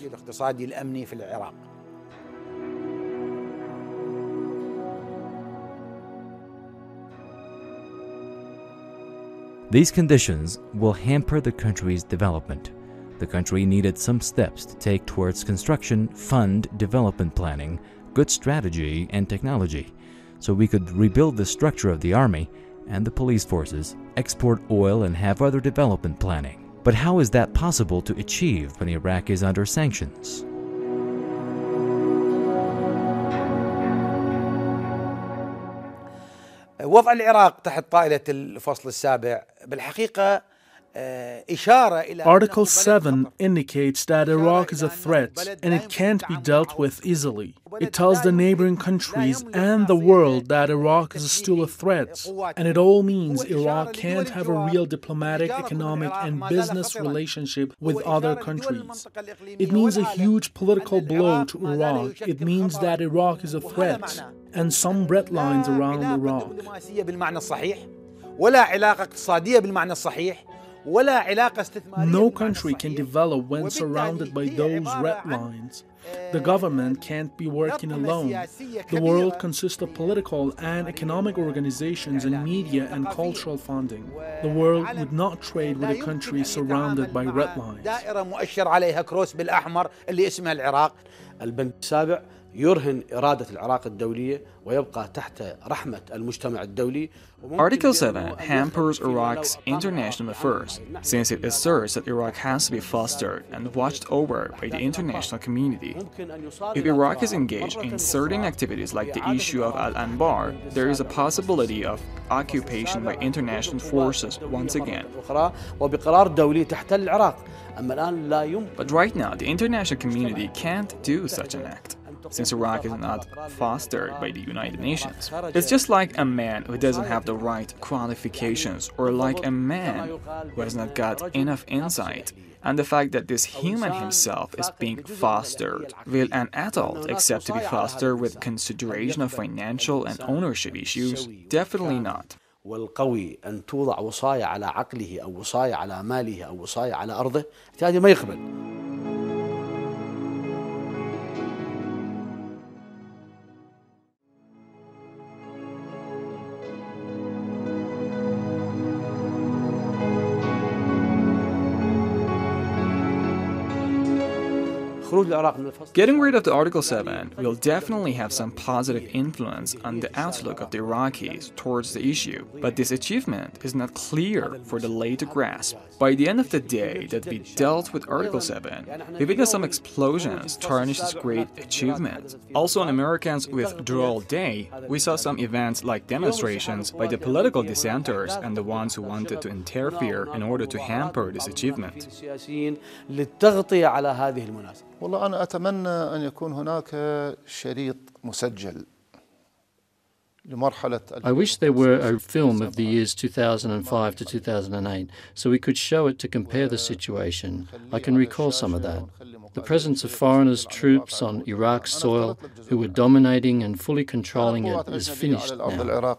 These conditions will hamper the country's development. The country needed some steps to take towards construction, fund, development planning, good strategy and technology, so we could rebuild the structure of the army and the police forces, export oil and have other development planning. But how is that possible to achieve when Iraq is under sanctions? وضع العراق تحت طائلة الفصل السابع بالحقيقة Article seven indicates that Iraq is a threat and it can't be dealt with easily. It tells the neighboring countries and the world that Iraq is still a threat, and it all means Iraq can't have a real diplomatic, economic, and business relationship with other countries. It means a huge political blow to Iraq. It means that Iraq is a threat, and some red lines around Iraq. No country can develop when surrounded by those red lines. The government can't be working alone. The world consists of political and economic organizations and media and cultural funding. The world would not trade with a country surrounded by red lines. البند السابع يرهن إرادة العراق الدولية ويبقى تحت رحمة المجتمع الدولي. Article seven hampers Iraq's international affairs, since it asserts that Iraq has to be fostered and watched over by the international community. If Iraq is engaged in certain activities like the issue of Al-Anbar, there is a possibility of occupation by international forces once again. وبقرار دولي تحتل العراق. أما الآن لا يمكن. But right now, the international community can't do such an act, since Iraq is not fostered by the United Nations. It's just like a man who doesn't have the right qualifications, or like a man who has not got enough insight. And the fact that this human himself is being fostered. Will an adult accept to be fostered with consideration of financial and ownership issues? Definitely not. والقوي أن توضع وصاية على عقله أو وصاية على ماله أو وصاية على أرضه، هذا ما يقبل. Getting rid of the Article seven will definitely have some positive influence on the outlook of the Iraqis towards the issue, but this achievement is not clear for the lay to grasp. By the end of the day that we dealt with Article seven, we witnessed some explosions tarnish this great achievement. Also on Americans' Withdrawal Day, we saw some events like demonstrations by the political dissenters and the ones who wanted to interfere in order to hamper this achievement. والله أنا أتمنى أن يكون هناك شريط مسجل I wish there were a film of the years two thousand five to two thousand eight so we could show it to compare the situation. I can recall some of that. The presence of foreigners' troops on Iraq's soil who were dominating and fully controlling it is finished now.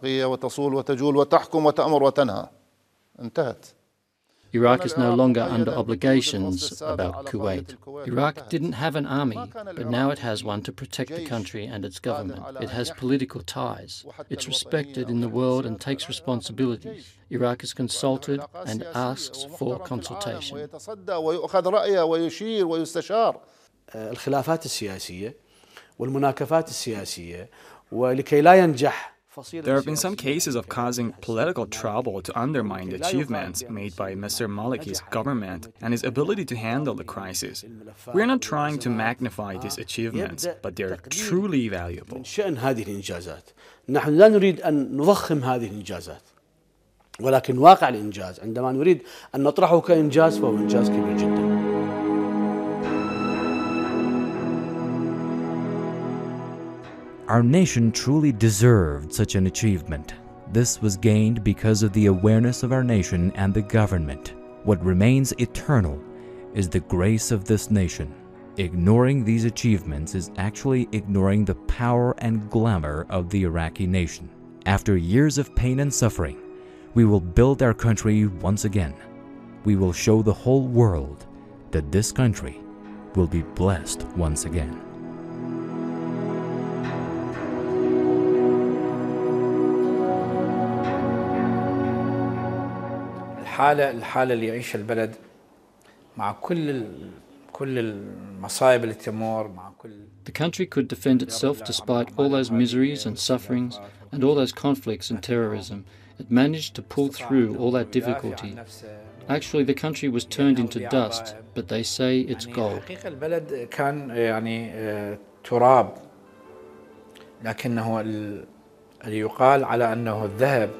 Iraq is no longer under obligations about Kuwait. Iraq didn't have an army, but now it has one to protect the country and its government. It has political ties. It's respected in the world and takes responsibilities. Iraq is consulted and asks for consultation. الخلافات السياسية والمناكفات السياسية ولكي لا ينجح. There have been some cases of causing political trouble to undermine the achievements made by Mister Maliki's government and his ability to handle the crisis. We are not trying to magnify these achievements, but they are truly valuable. من شأن هذه الإنجازات. نحن لا نريد أن نضخم هذه الإنجازات، ولكن واقع الإنجاز عندما نريد أن نطرحه كإنجاز فهو إنجاز كبير جدا. Our nation truly deserved such an achievement. This was gained because of the awareness of our nation and the government. What remains eternal is the grace of this nation. Ignoring these achievements is actually ignoring the power and glamour of the Iraqi nation. After years of pain and suffering, we will build our country once again. We will show the whole world that this country will be blessed once again. الحالة الحالة اللي يعيشها البلد مع كل كل المصايب اللي تمر مع كل. The country could defend itself despite all those miseries and sufferings and all those conflicts and terrorism. It managed to pull through all that difficulty. Actually, the country was turned into dust, but they say it's gold. حقيقة البلد كان يعني تراب، لكنه اللي يقال على أنه الذهب.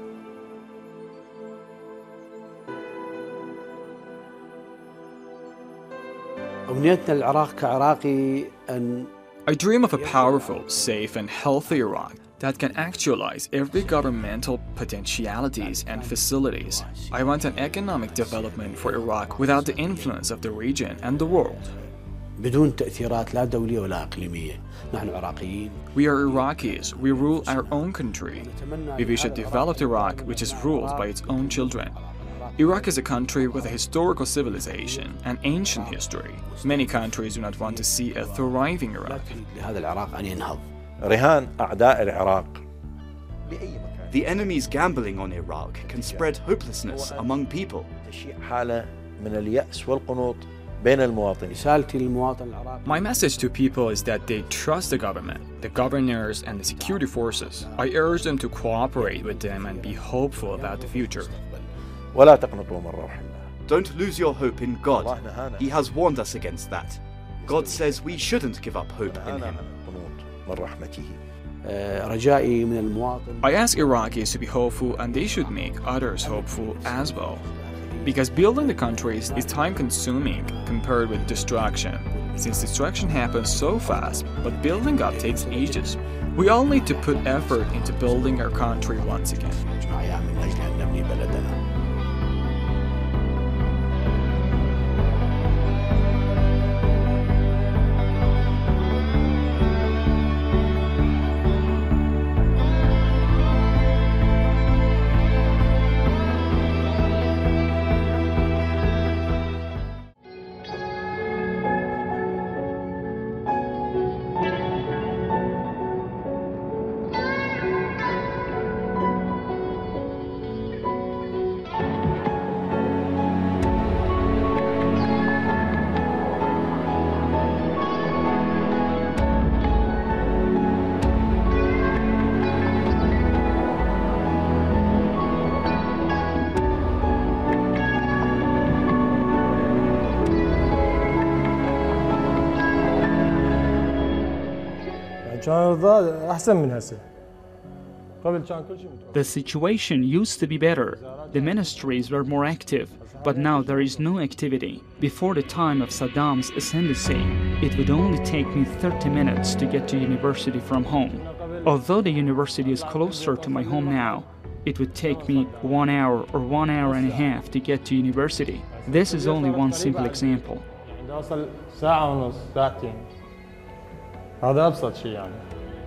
أمنيتنا للعراق كعراقي أن I dream of a powerful, safe and healthy Iraq that can actualize every governmental potentialities and facilities. I want an economic development for Iraq without the influence of the region and the world. بدون تأثيرات لا دولية ولا إقليمية. نحن عراقيين. We are Iraqis. We rule our own country. We wish a developed Iraq which is ruled by its own children. Iraq is a country with a historical civilization and ancient history. Many countries do not want to see a thriving Iraq. The enemy's gambling on Iraq can spread hopelessness among people. My message to people is that they trust the government, the governors, and the security forces. I urge them to cooperate with them and be hopeful about the future. Don't lose your hope in God. He has warned us against that. God says we shouldn't give up hope in Him. I ask Iraqis to be hopeful, and they should make others hopeful as well. Because building the country is time-consuming compared with destruction. Since destruction happens so fast, but building up takes ages. We all need to put effort into building our country once again. The situation used to be better. The ministries were more active, but now there is no activity. Before the time of Saddam's ascendancy, it would only take me thirty minutes to get to university from home. Although the university is closer to my home now, it would take me one hour or one hour and a half to get to university. This is only one simple example. هذا أبسط شيء يعني.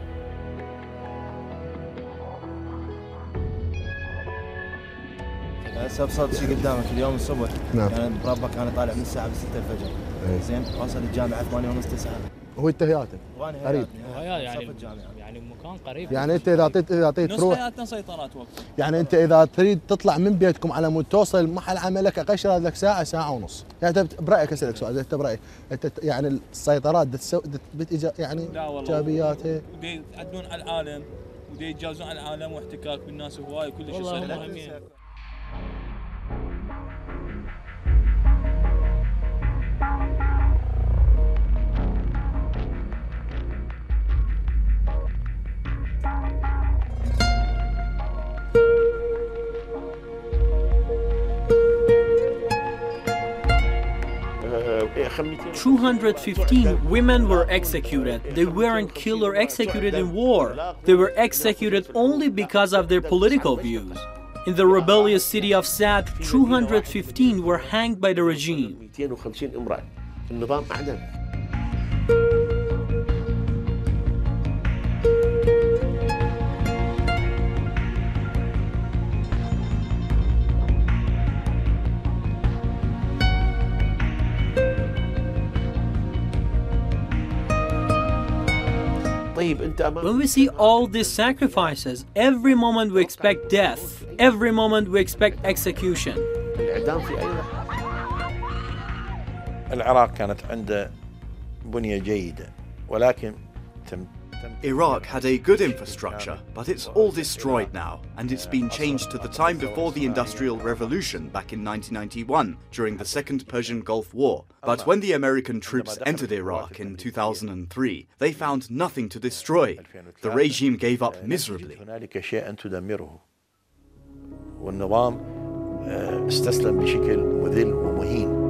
هسه أبسط شيء قدامك اليوم الصبح. نعم. يعني بربك أنا طالع من الساعة ستة الفجر. زين واصل الجامعة ثمانية ونص تسعة. هو انتهياتك قريب. يعني يعني مكان قريب. يعني أنت إذا أعطيت إذا أعطيت تروح. نص حياتنا سيطرات وقت. يعني أنت إذا تريد تطلع من بيتكم على مود توصل محل عملك أقشر لك ساعة ساعة ونص. يعني أنت برأيك أسألك سؤال أنت برأيك أنت يعني السيطرات بتسو بتيجا يعني إيجابياتها. ودي يعدون على العالم ودي يتجاوزون على العالم واحتكاك بالناس وهواي كل شيء صار مهمين. two hundred fifteen women were executed. They weren't killed or executed in war. They were executed only because of their political views. In the rebellious city of Sad, two hundred fifteen were hanged by the regime. When we see all these sacrifices, every moment we expect death, every moment we expect execution. العراق كانت عنده بنية جيدة ولكن تم Iraq had a good infrastructure, but it's all destroyed now, and it's been changed to the time before the Industrial Revolution back in nineteen ninety-one, during the Second Persian Gulf War. But when the American troops entered Iraq in two thousand three, they found nothing to destroy. The regime gave up miserably. والنظام استسلم بشكل مذل ومهين.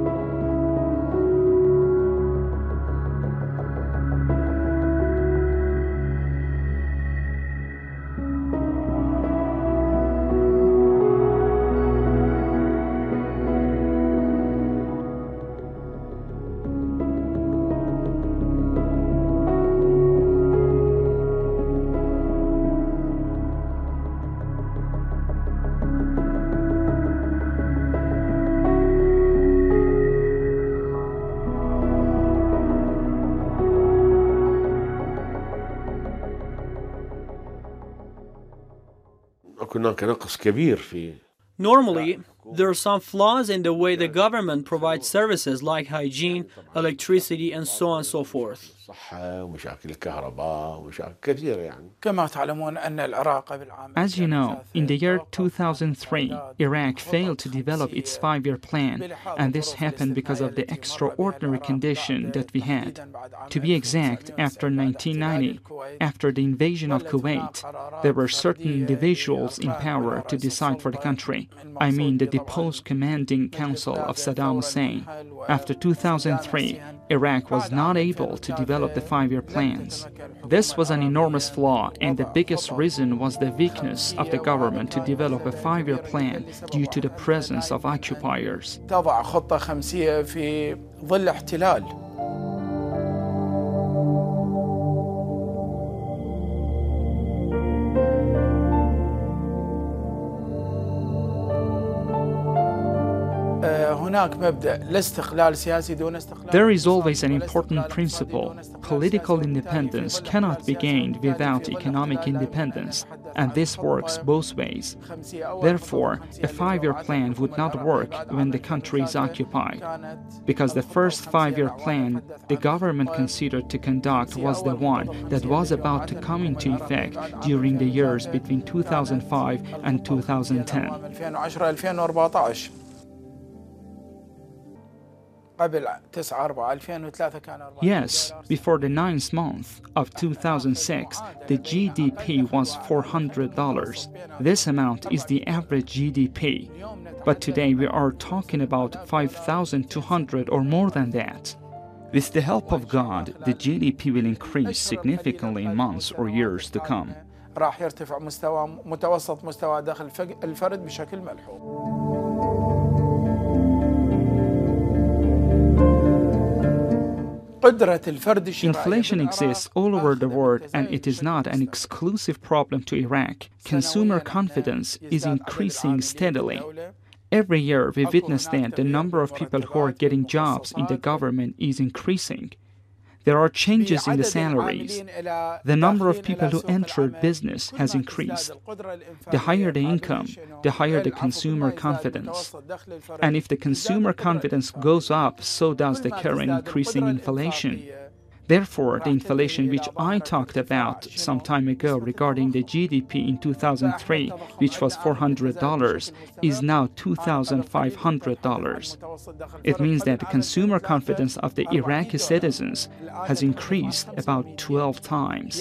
Normally, there are some flaws in the way the government provides services like hygiene, electricity, and so on and so forth. As you know, in the year two thousand three, Iraq failed to develop its five-year plan, and this happened because of the extraordinary condition that we had. To be exact, after nineteen ninety, after the invasion of Kuwait, there were certain individuals in power to decide for the country. I mean the deposed commanding council of Saddam Hussein. After two thousand three, Iraq was not able to develop the five-year plans. This was an enormous flaw, and the biggest reason was the weakness of the government to develop a five-year plan due to the presence of occupiers. There is always an important principle. Political independence cannot be gained without economic independence, and this works both ways. Therefore, a five-year plan would not work when the country is occupied, because the first five-year plan the government considered to conduct was the one that was about to come into effect during the years between two thousand five and two thousand ten. Yes, before the ninth month of two thousand six, the G D P was four hundred dollars. This amount is the average G D P. But today we are talking about five thousand two hundred dollars or more than that. With the help of God, the G D P will increase significantly in months or years to come. راح يرتفع مستوى متوسط مستوى دخل الفرد بشكل ملحوظ. Inflation exists all over the world, and it is not an exclusive problem to Iraq. Consumer confidence is increasing steadily. Every year, we witness that the number of people who are getting jobs in the government is increasing. There are changes in the salaries. The number of people who enter business has increased. The higher the income, the higher the consumer confidence. And if the consumer confidence goes up, so does the current increasing inflation. Therefore, the inflation which I talked about some time ago regarding the G D P in two thousand three, which was four hundred dollars, is now two thousand five hundred dollars. It means that the consumer confidence of the Iraqi citizens has increased about twelve times.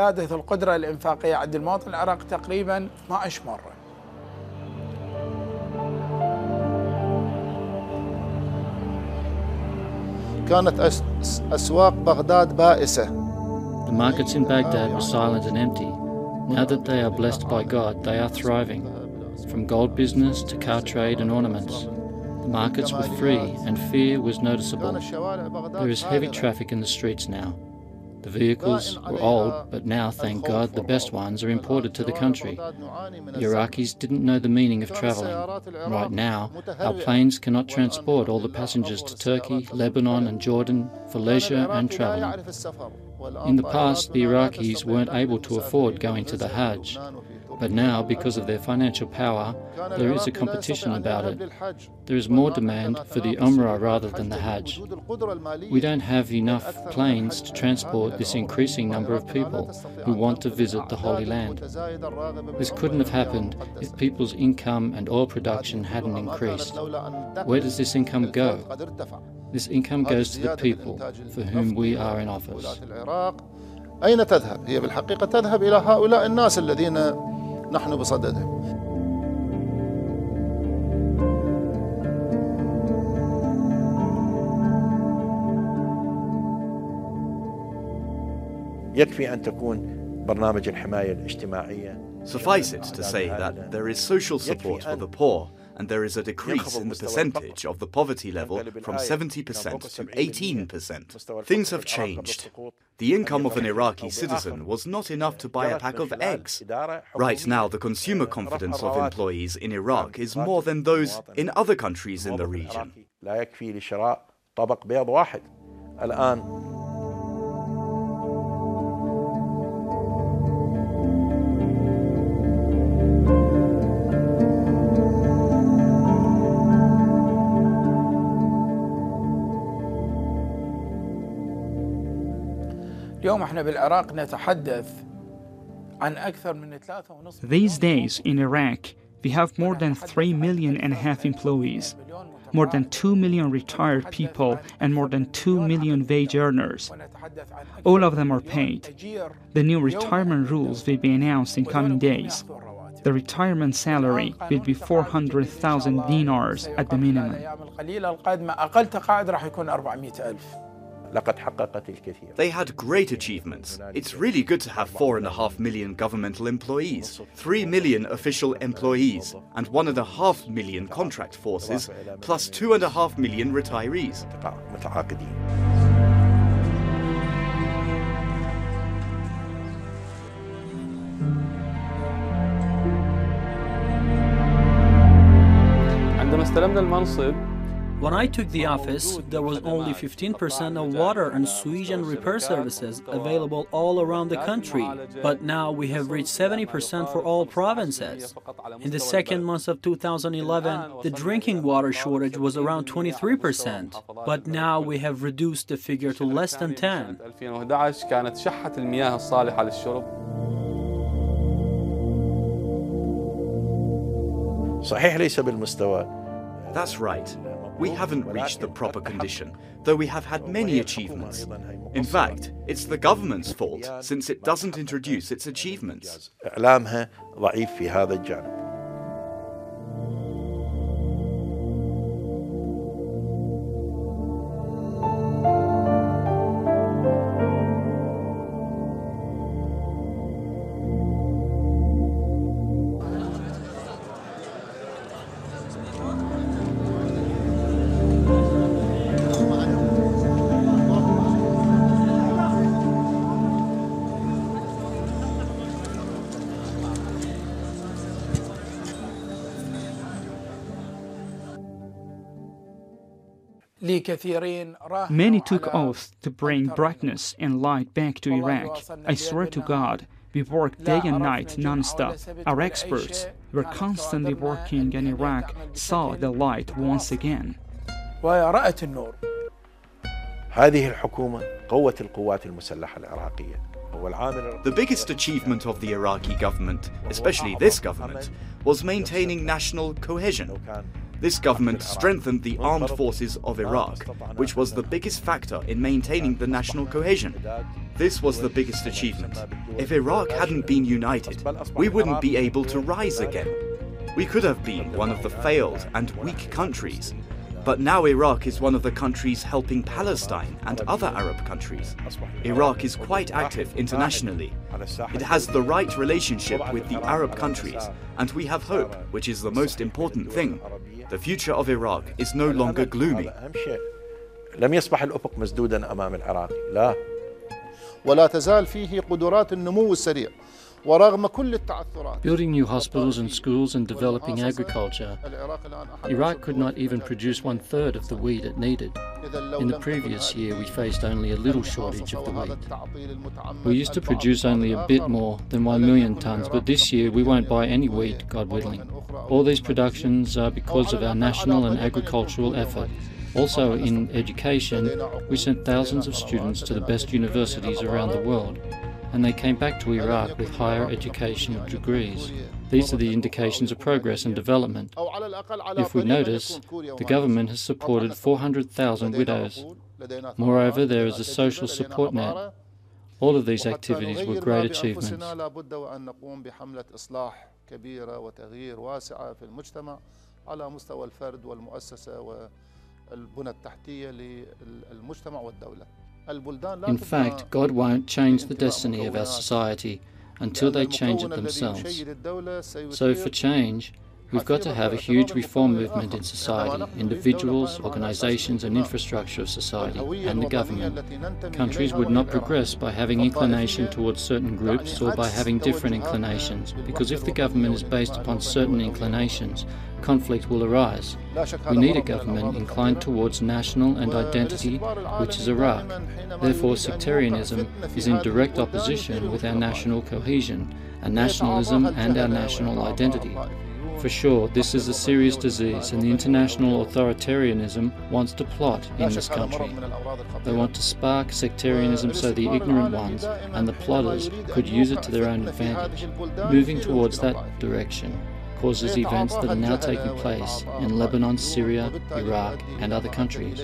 كانت أسواق بغداد بائسة. The markets in Baghdad were silent and empty. Now that they are blessed by God, they are thriving. From gold business to car trade and ornaments. The markets were free and fear was noticeable. There is heavy traffic in the streets now. The vehicles were old, but now, thank God, the best ones are imported to the country. The Iraqis didn't know the meaning of travelling. Right now, our planes cannot transport all the passengers to Turkey, Lebanon and Jordan for leisure and traveling. In the past, the Iraqis weren't able to afford going to the Hajj. But now, because of their financial power, there is a competition about it. There is more demand for the Umrah rather than the Hajj. We don't have enough planes to transport this increasing number of people who want to visit the Holy Land. This couldn't have happened if people's income and oil production hadn't increased. Where does this income go? This income goes to the people for whom we are in office. أين تذهب؟ هي بالحقيقة تذهب إلى هؤلاء الناس الذين نحن بصددهم. يكفي أن تكون برنامج الحماية الاجتماعية. Suffice it to say that there is social support for the poor, and there is a decrease in the percentage of the poverty level from seventy percent to eighteen percent. Things have changed. The income of an Iraqi citizen was not enough to buy a pack of eggs. Right now, the consumer confidence of employees in Iraq is more than those in other countries in the region. لا يكفي لشراء طبق بيض واحد. الآن اليوم احنا بالعراق نتحدث عن أكثر من ثلاثة ونصف. These days in Iraq, we have more than three million and a half employees, more than two million retired people, and more than two million wage earners. All of them are paid. The new retirement rules will be announced in coming days. The retirement salary will be four hundred thousand dinars at the minimum. They had great achievements. It's really good to have four and a half million governmental employees, three million official employees, and one and a half million contract forces, plus two and a half million retirees. عندما استلمنا المنصب When I took the office, there was only fifteen percent of water and sewage and repair services available all around the country, but now we have reached seventy percent for all provinces. In the second month of two thousand eleven, the drinking water shortage was around twenty-three percent, but now we have reduced the figure to less than ten. كانت شحة المياه الصالحة للشرب. صحيح ليس بالمستوى. That's right. We haven't reached the proper condition, though we have had many achievements. In fact, it's the government's fault, since it doesn't introduce its achievements. إعلامها ضعيف في هذا الجانب. Many took oath to bring brightness and light back to Iraq. I swear to God, we worked day and night non-stop. Our experts were constantly working and Iraq saw the light once again. هذه الحكومة قوت القوات المسلحة العراقية. The biggest achievement of the Iraqi government, especially this government, was maintaining national cohesion. This government strengthened the armed forces of Iraq, which was the biggest factor in maintaining the national cohesion. This was the biggest achievement. If Iraq hadn't been united, we wouldn't be able to rise again. We could have been one of the failed and weak countries. But now Iraq is one of the countries helping Palestine and other Arab countries. Iraq is quite active internationally. It has the right relationship with the Arab countries, and we have hope, which is the most important thing. The future of Iraq is no longer gloomy. لم يصبح الأفق مسدودا أمام العراق، لا. ولا تزال فيه قدرات النمو السريع. Building new hospitals and schools and developing agriculture, Iraq could not even produce one-third of the wheat it needed. In the previous year, we faced only a little shortage of the wheat. We used to produce only a bit more than one million tons, but this year we won't buy any wheat, God willing. All these productions are because of our national and agricultural effort. Also, in education, we sent thousands of students to the best universities around the world, and they came back to Iraq with higher educational degrees. These are the indications of progress and development. If we notice, the government has supported four hundred thousand widows. Moreover, there is a social support net. All of these activities were great achievements. In fact, God won't change the destiny of our society until they change it themselves. So for change, we've got to have a huge reform movement in society, individuals, organizations and infrastructure of society, and the government. Countries would not progress by having inclination towards certain groups or by having different inclinations, because if the government is based upon certain inclinations, conflict will arise. We need a government inclined towards national and identity, which is Iraq. Therefore, sectarianism is in direct opposition with our national cohesion, our nationalism and our national identity. For sure, this is a serious disease, and the international authoritarianism wants to plot in this country. They want to spark sectarianism so the ignorant ones and the plotters could use it to their own advantage. Moving towards that direction causes events that are now taking place in Lebanon, Syria, Iraq, and other countries.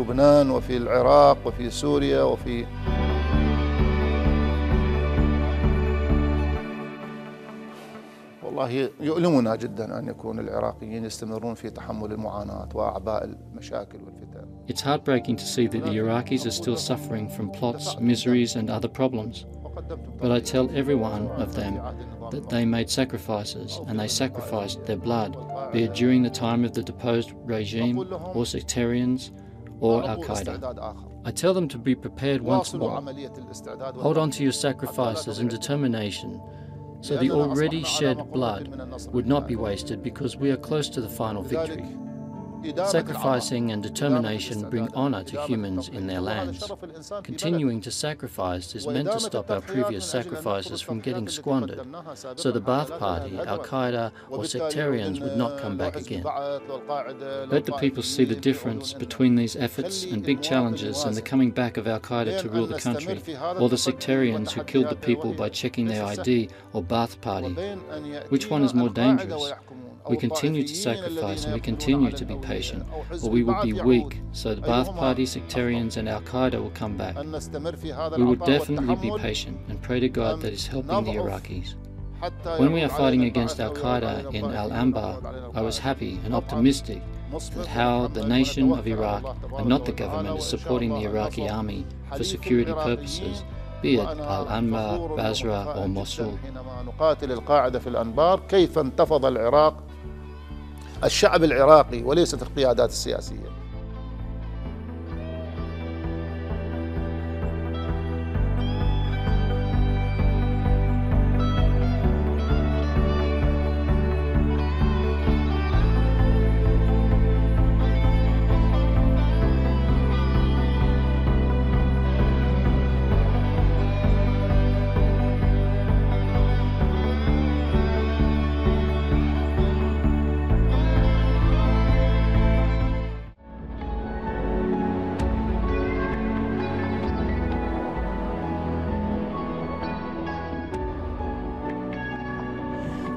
والله يؤلمنا جدا أن يكون العراقيين يستمرون في تحمل المعاناة وأعباء المشاكل والفتن. It's heartbreaking to see that the Iraqis are still suffering from plots, miseries and other problems. But I tell every one of them that they made sacrifices, and they sacrificed their blood, be it during the time of the deposed regime, or sectarians, or Al-Qaeda. I tell them to be prepared once more. Hold on to your sacrifices and determination, so the already shed blood would not be wasted, because we are close to the final victory. Sacrificing and determination bring honor to humans in their lands. Continuing to sacrifice is meant to stop our previous sacrifices from getting squandered, so the Ba'ath Party, Al-Qaeda or sectarians would not come back again. Let the people see the difference between these efforts and big challenges and the coming back of Al-Qaeda to rule the country, or the sectarians who killed the people by checking their I D or Ba'ath Party. Which one is more dangerous? We continue to sacrifice and we continue to be patient, or we will be weak, so the Ba'ath Party, sectarians and Al-Qaeda will come back. We will definitely be patient and pray to God that is helping the Iraqis. When we are fighting against Al-Qaeda in Al-Anbar, I was happy and optimistic at how the nation of Iraq, and not the government, is supporting the Iraqi army for security purposes, be it Al-Anbar, Basra or Mosul. الشعب العراقي وليست القيادات السياسية.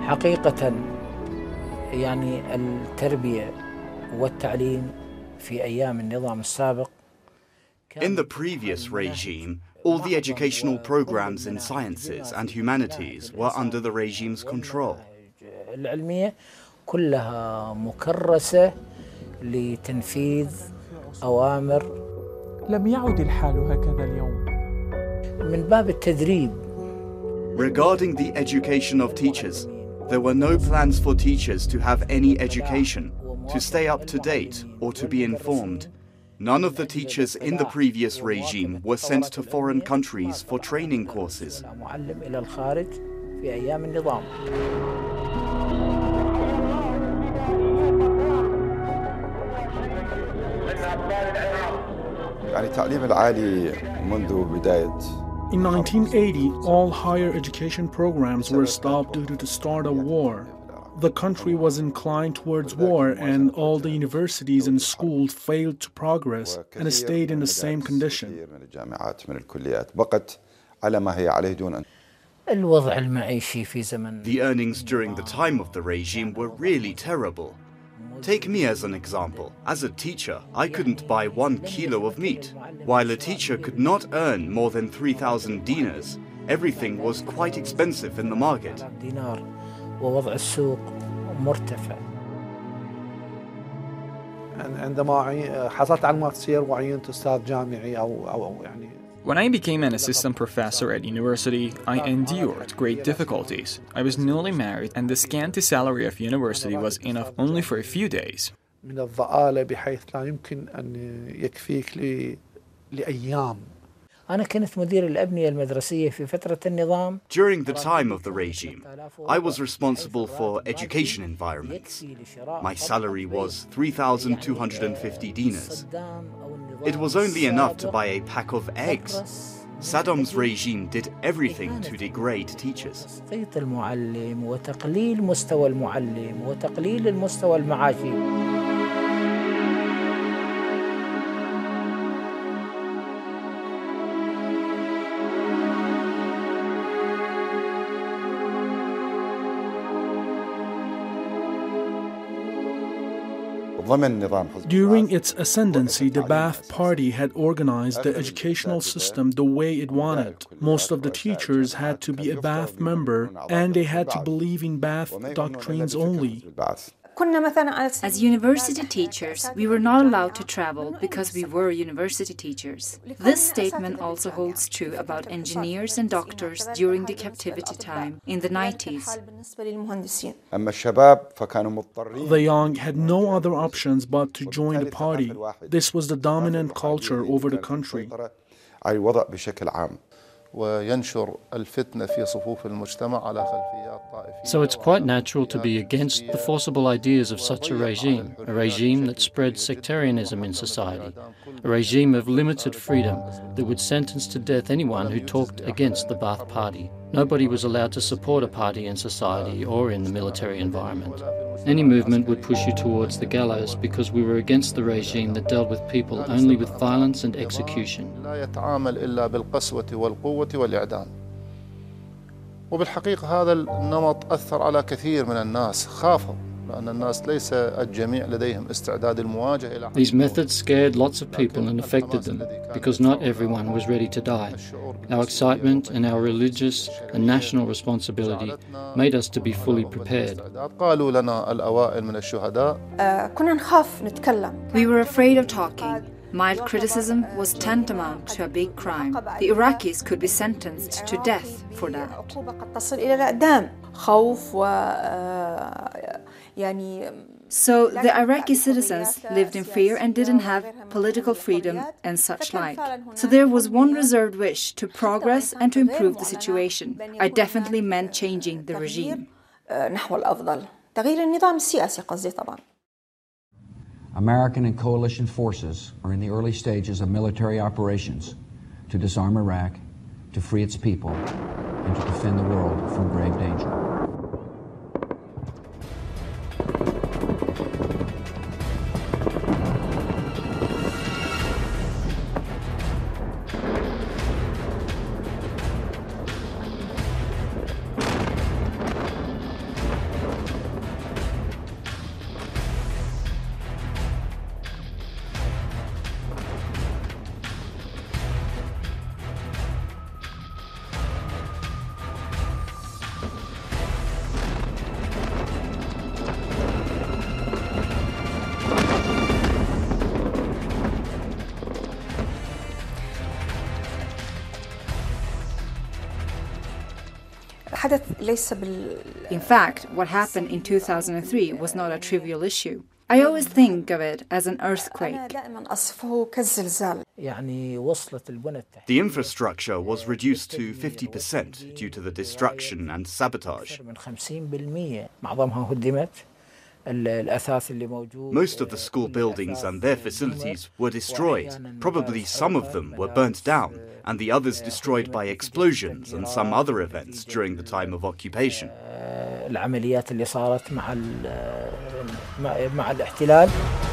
حقيقة يعني التربية والتعليم في أيام النظام السابق. In the previous regime, all the educational programs in sciences and humanities were under the regime's control. العلمية كلها مكرسة لتنفيذ أوامر. لم يعد الحال هكذا اليوم. من باب التدريب. Regarding the education of teachers, there were no plans for teachers to have any education, to stay up to date or to be informed. None of the teachers in the previous regime were sent to foreign countries for training courses. يعني التعليم العالي منذ بداية In nineteen eighty, all higher education programs were stopped due to the start of war. The country was inclined towards war, and all the universities and schools failed to progress and stayed in the same condition. The earnings during the time of the regime were really terrible. Take me as an example. As a teacher, I couldn't buy one kilo of meat. While a teacher could not earn more than three thousand dinars, everything was quite expensive in the market. ووضع السوق مرتفع. عندما حصلت على الماجستير وعينت أستاذ جامعي أو أو يعني When I became an assistant professor at university, I endured great difficulties. I was newly married, and the scanty salary of university was enough only for a few days. من الضآلة بحيث لا يمكن أن يكفيك لأيام. أنا كنت مدير الأبنية المدرسية في فترة النظام. During the time of the regime, I was responsible for education environments. My salary was three thousand two hundred fifty dinars. It was only enough to buy a pack of eggs. Saddam's regime did everything to degrade teachers. تسقيط المعلم وتقليل مستوى المعلم وتقليل المستوى المعاشي. During its ascendancy, the Ba'ath Party had organized the educational system the way it wanted. Most of the teachers had to be a Ba'ath member, and they had to believe in Ba'ath doctrines only. As university teachers, we were not allowed to travel because we were university teachers. This statement also holds true about engineers and doctors during the captivity time in the nineties. The young had no other options but to join the party. This was the dominant culture over the country. So it's quite natural to be against the forcible ideas of such a regime, a regime that spread sectarianism in society, a regime of limited freedom that would sentence to death anyone who talked against the Ba'ath Party. Nobody was allowed to support a party in society or in the military environment. Any movement would push you towards the gallows because we were against the regime that dealt with people only with violence and execution. وبالحقيقة هذا النمط أثر على كثير من الناس خافوا لأن الناس ليس الجميع لديهم استعداد المواجهة إلى These methods scared lots of people and affected them because not everyone was ready to die. Our excitement and our religious and national responsibility made us to be fully prepared. قالوا لنا الأوائل من الشهداء كنا نخاف نتكلم. We were afraid of talking. Mild criticism was tantamount to a big crime. The Iraqis could be sentenced to death for that. So the Iraqi citizens lived in fear and didn't have political freedom and such like. So there was one reserved wish to progress and to improve the situation. I definitely meant changing the regime. American and coalition forces are in the early stages of military operations to disarm Iraq, to free its people, and to defend the world from grave danger. In fact, what happened in two thousand three was not a trivial issue. I always think of it as an earthquake. The infrastructure was reduced to fifty percent due to the destruction and sabotage. Most of the school buildings and their facilities were destroyed. Probably some of them were burnt down, and the others destroyed by explosions and some other events during the time of occupation. العمليات اللي صارت مع مع الاحتلال.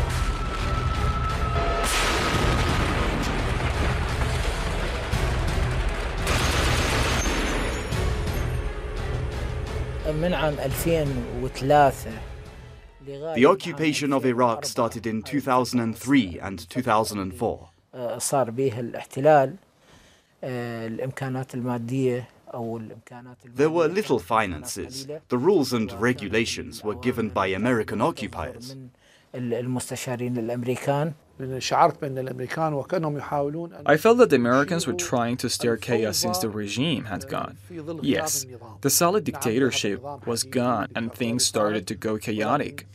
من عام ألفين وثلاثة. The occupation of Iraq started in two thousand three and two thousand four. صار به الاحتلال الإمكانات المادية. There were little finances. The rules and regulations were given by American occupiers. I felt that the Americans were trying to stir chaos since the regime had gone. Yes, the solid dictatorship was gone and things started to go chaotic.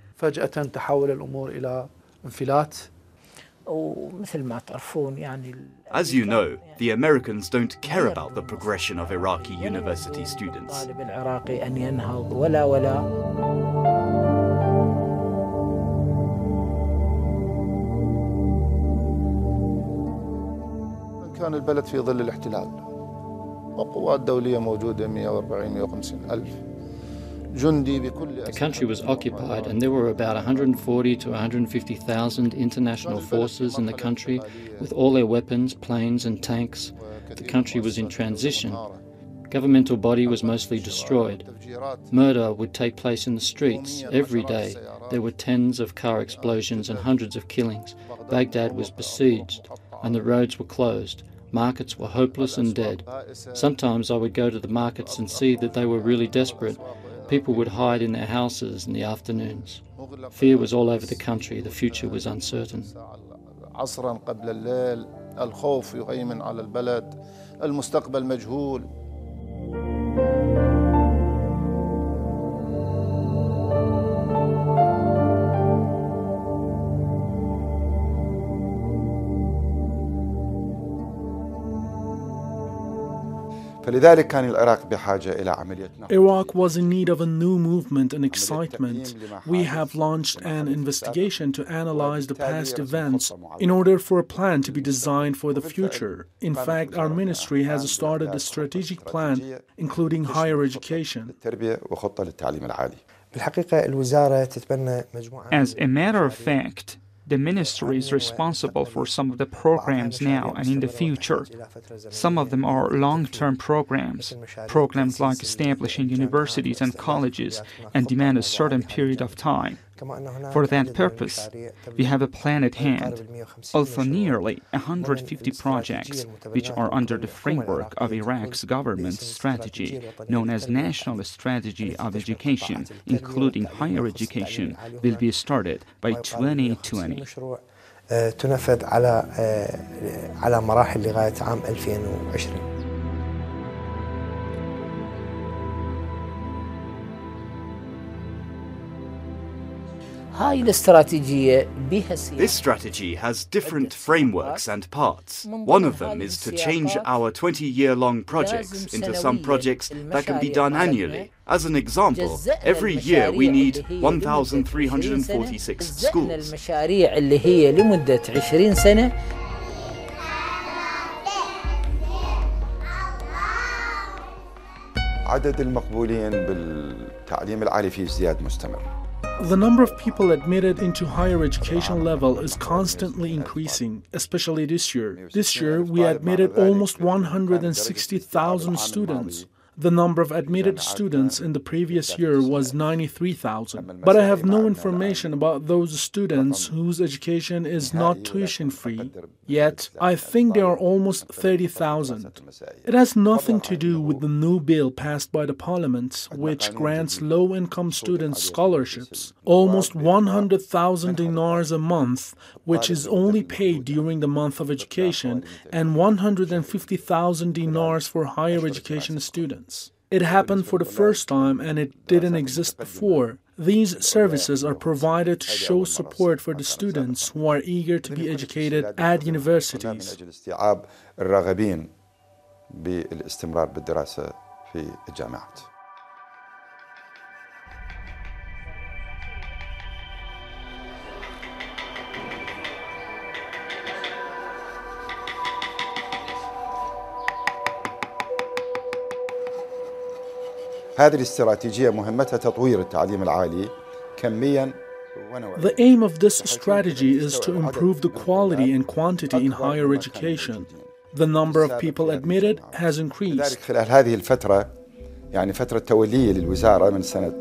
As you know, the Americans don't care about the progression of Iraqi university students. كان البلد في ظل الاحتلال وقوات دولية موجودة مئة وأربعين مئة وخمسين ألف. The country was occupied and there were about one hundred forty to one hundred fifty thousand international forces in the country with all their weapons, planes and tanks. The country was in transition. Governmental body was mostly destroyed. Murder would take place in the streets every day. There were tens of car explosions and hundreds of killings. Baghdad was besieged and the roads were closed. Markets were hopeless and dead. Sometimes I would go to the markets and see that they were really desperate. People would hide in their houses in the afternoons. Fear was all over the country. The future was uncertain. عصرا قبل الليل الخوف يهيمن على البلد المستقبل مجهول. فلذلك كان العراق بحاجة إلى عملية نهضة. Iraq was in need of a new movement and excitement. We have launched an investigation to analyze the past events in order for a plan to be designed for the future. In fact, our ministry has started a strategic plan, including higher education. As a matter of fact, the ministry is responsible for some of the programs now and in the future. Some of them are long-term programs, programs like establishing universities and colleges and demand a certain period of time. For that purpose, we have a plan at hand, also nearly one hundred fifty projects, which are under the framework of Iraq's government strategy, known as National Strategy of Education, including higher education, will be started by twenty twenty. تنفذ على على مراحل لغاية عام ألفين وعشرين. This strategy has different frameworks and parts. One of them is to change our twenty-year-long projects into some projects that can be done annually. As an example, every year we need one thousand three hundred forty-six schools. عدد المقبولين بالتعليم العالي في ازدياد مستمر. The number of people admitted into higher education level is constantly increasing, especially this year. This year, we admitted almost one hundred sixty thousand students. The number of admitted students in the previous year was ninety-three thousand. But I have no information about those students whose education is not tuition-free. Yet, I think there are almost thirty thousand. It has nothing to do with the new bill passed by the parliament, which grants low-income students scholarships, almost one hundred thousand dinars a month, which is only paid during the month of education, and one hundred fifty thousand dinars for higher education students. It happened for the first time and it didn't exist before. These services are provided to show support for the students who are eager to be educated at universities. الراغبين بالاستمرار بالدراسة في الجامعات. هذه الاستراتيجية مهمتها تطوير التعليم العالي كمياً ونوعياً. The aim of this strategy is to improve the quality and quantity in higher education. The number of people admitted has increased. خلال هذه الفترة يعني فترة تولية للوزارة من سنة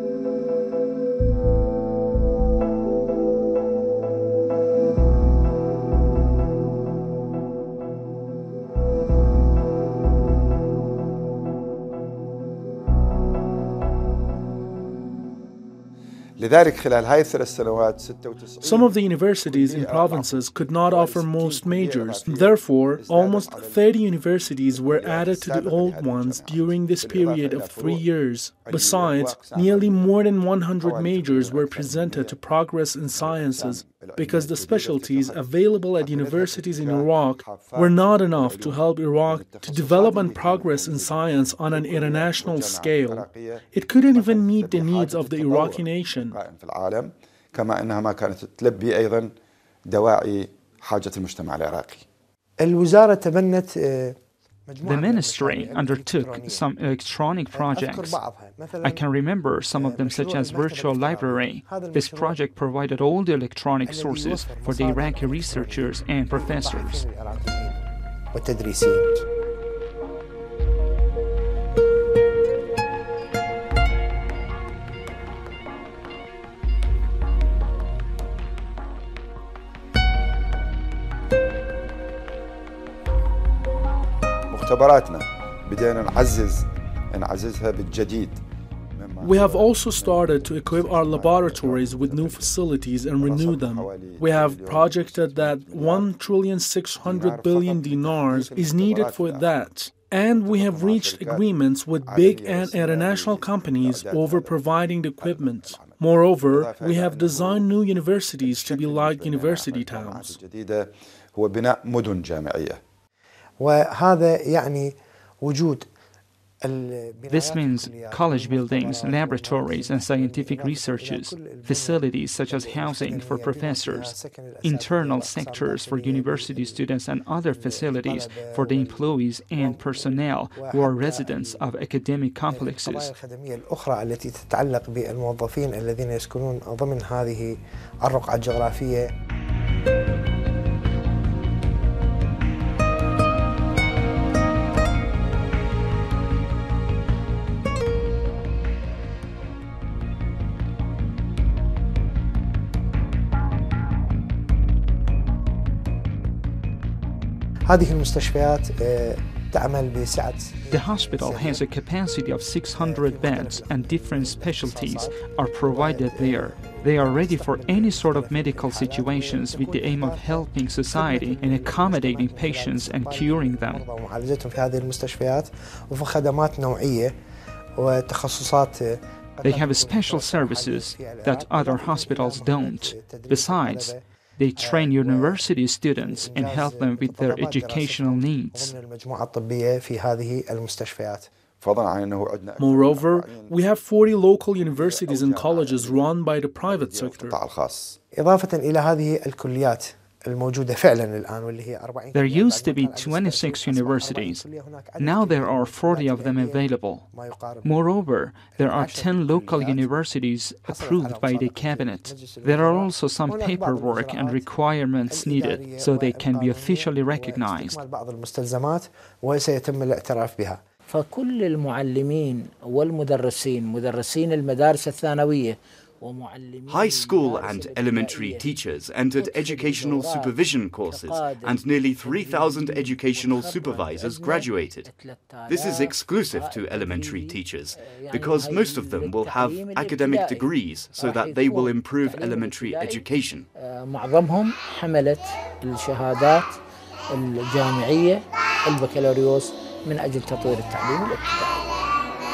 لذلك خلال هاي الثلاث سنوات ستة وتسعين Some of the universities in provinces could not offer most majors. Therefore, almost thirty universities were added to the old ones during this period of three years. Besides, nearly more than one hundred majors were presented to progress in sciences because the specialties available at universities in Iraq were not enough to help Iraq to develop and progress in science on an international scale. It couldn't even meet the needs of the Iraqi nation. في العالم كما أنها ما كانت تلبي أيضا دواعي حاجة المجتمع العراقي. الوزارة تبنت The ministry undertook some electronic projects. I can remember some of them such as Virtual Library. This project provided all the electronic sources for the Iraqi researchers and professors. مختبراتنا بدينا نعزز نعززها بالجديد. We have also started to equip our laboratories with new facilities and renew them. We have projected that one trillion six hundred billion dinars is needed for that. And we have reached agreements with big and international companies over providing the equipment. Moreover, we have designed new universities to be like university towns. هو بناء مدن جامعية. وهذا يعني وجود This means college buildings, laboratories and scientific researches, facilities such as housing for professors, internal sectors for university students and other facilities for the employees and personnel who are residents of academic complexes. الأخرى التي تتعلق بالموظفين الذين يسكنون ضمن هذه الرقعة الجغرافية. هذه المستشفيات تعمل بسعة. The hospital has a capacity of six hundred beds and different specialties are provided there. They are ready for any sort of medical situations with the aim of helping society and accommodating patients and curing them. ومعالجتهم في هذه المستشفيات وفي خدمات نوعية وتخصصات. They have special services that other hospitals don't. Besides, they train university students and help them with their educational needs. Moreover, we have forty local universities and colleges run by the private sector. إضافة إلى هذه الكليات الموجودة فعلا الآن واللي هي أربعين. There used to be twenty-six universities. Now there are forty of them available. Moreover, there are ten local universities approved by the cabinet. There are also some paperwork and requirements needed so they can be officially recognized. بعض المستلزمات وسيتم الاعتراف بها. فكل المعلمين والمدرسين مدرسين المدارس الثانوية High school and elementary teachers entered educational supervision courses and nearly three thousand educational supervisors graduated. This is exclusive to elementary teachers because most of them will have academic degrees so that they will improve elementary education. معظمهم حملت الشهادات الجامعية البكالوريوس من أجل تطوير التعليم الابتدائي.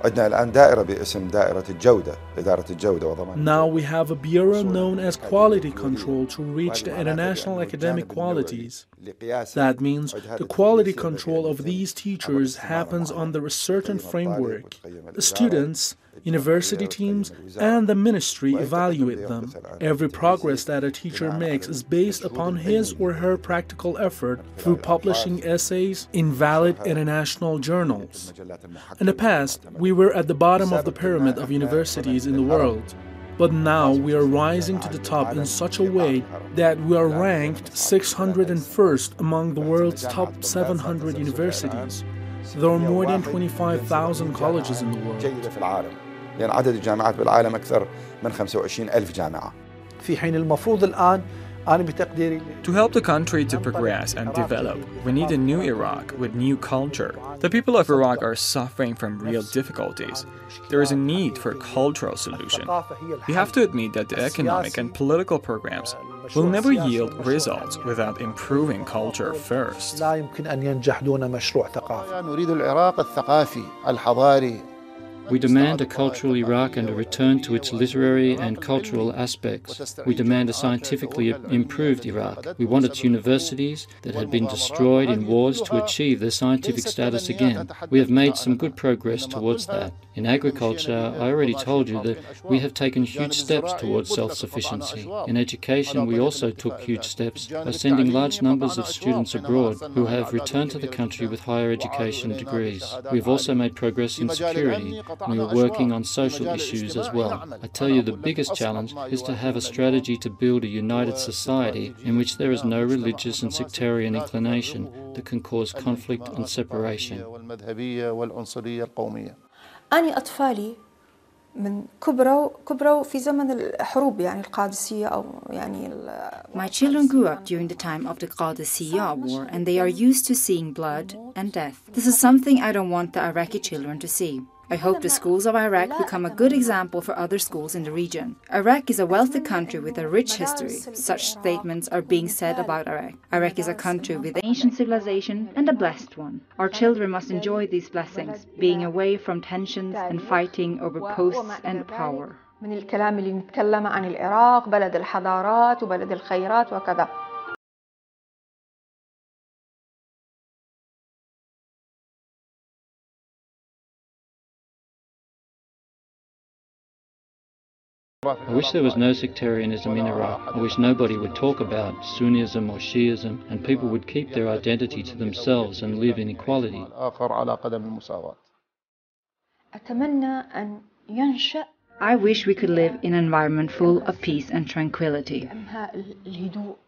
عندنا الآن دائرة باسم دائرة الجودة إدارة الجودة وضمان. Now we have a bureau known as quality control to reach the international academic qualities. That means the quality control of these teachers happens under a certain framework. The students, university teams, and the ministry evaluate them. Every progress that a teacher makes is based upon his or her practical effort through publishing essays in valid international journals. In the past, we were at the bottom of the pyramid of universities in the world. But now we are rising to the top in such a way that we are ranked six hundred first among the world's top seven hundred universities. There are more than twenty-five thousand colleges in the world. لأن عدد الجامعات بالعالم أكثر من خمسة وعشرين ألف جامعة. في حين المفروض الآن أنا بتقديري To help the country to progress and develop, we need a new Iraq with new culture. The people of Iraq are suffering from real difficulties. There is a need for a cultural solution. We have to admit that the economic and political programs will never yield results without improving culture first. لا يمكن أن ينجح دون مشروع ثقافي. نريد العراق الثقافي الحضاري. We demand a cultural Iraq and a return to its literary and cultural aspects. We demand a scientifically improved Iraq. We want its universities that had been destroyed in wars to achieve their scientific status again. We have made some good progress towards that. In agriculture, I already told you that we have taken huge steps towards self-sufficiency. In education, we also took huge steps by sending large numbers of students abroad who have returned to the country with higher education degrees. We have also made progress in security. We are working on social issues as well. I tell you, the biggest challenge is to have a strategy to build a united society in which there is no religious and sectarian inclination that can cause conflict and separation. أنا أطفالي من كبروا كبروا في زمن الحروب يعني القادسية أو يعني. My children grew up during the time of the Qadisiyah war, and they are used to seeing blood and death. This is something I don't want the Iraqi children to see. I hope the schools of Iraq become a good example for other schools in the region. Iraq is a wealthy country with a rich history. Such statements are being said about Iraq. Iraq is a country with ancient civilization and a blessed one. Our children must enjoy these blessings, being away from tensions and fighting over posts and power. من الكلام اللي نتكلم عن العراق بلد الحضارات وبلد الخيرات وكذا. I wish there was no sectarianism in Iraq. I wish nobody would talk about Sunnism or Shiism, and people would keep their identity to themselves and live in equality. I wish we could live in an environment full of peace and tranquility.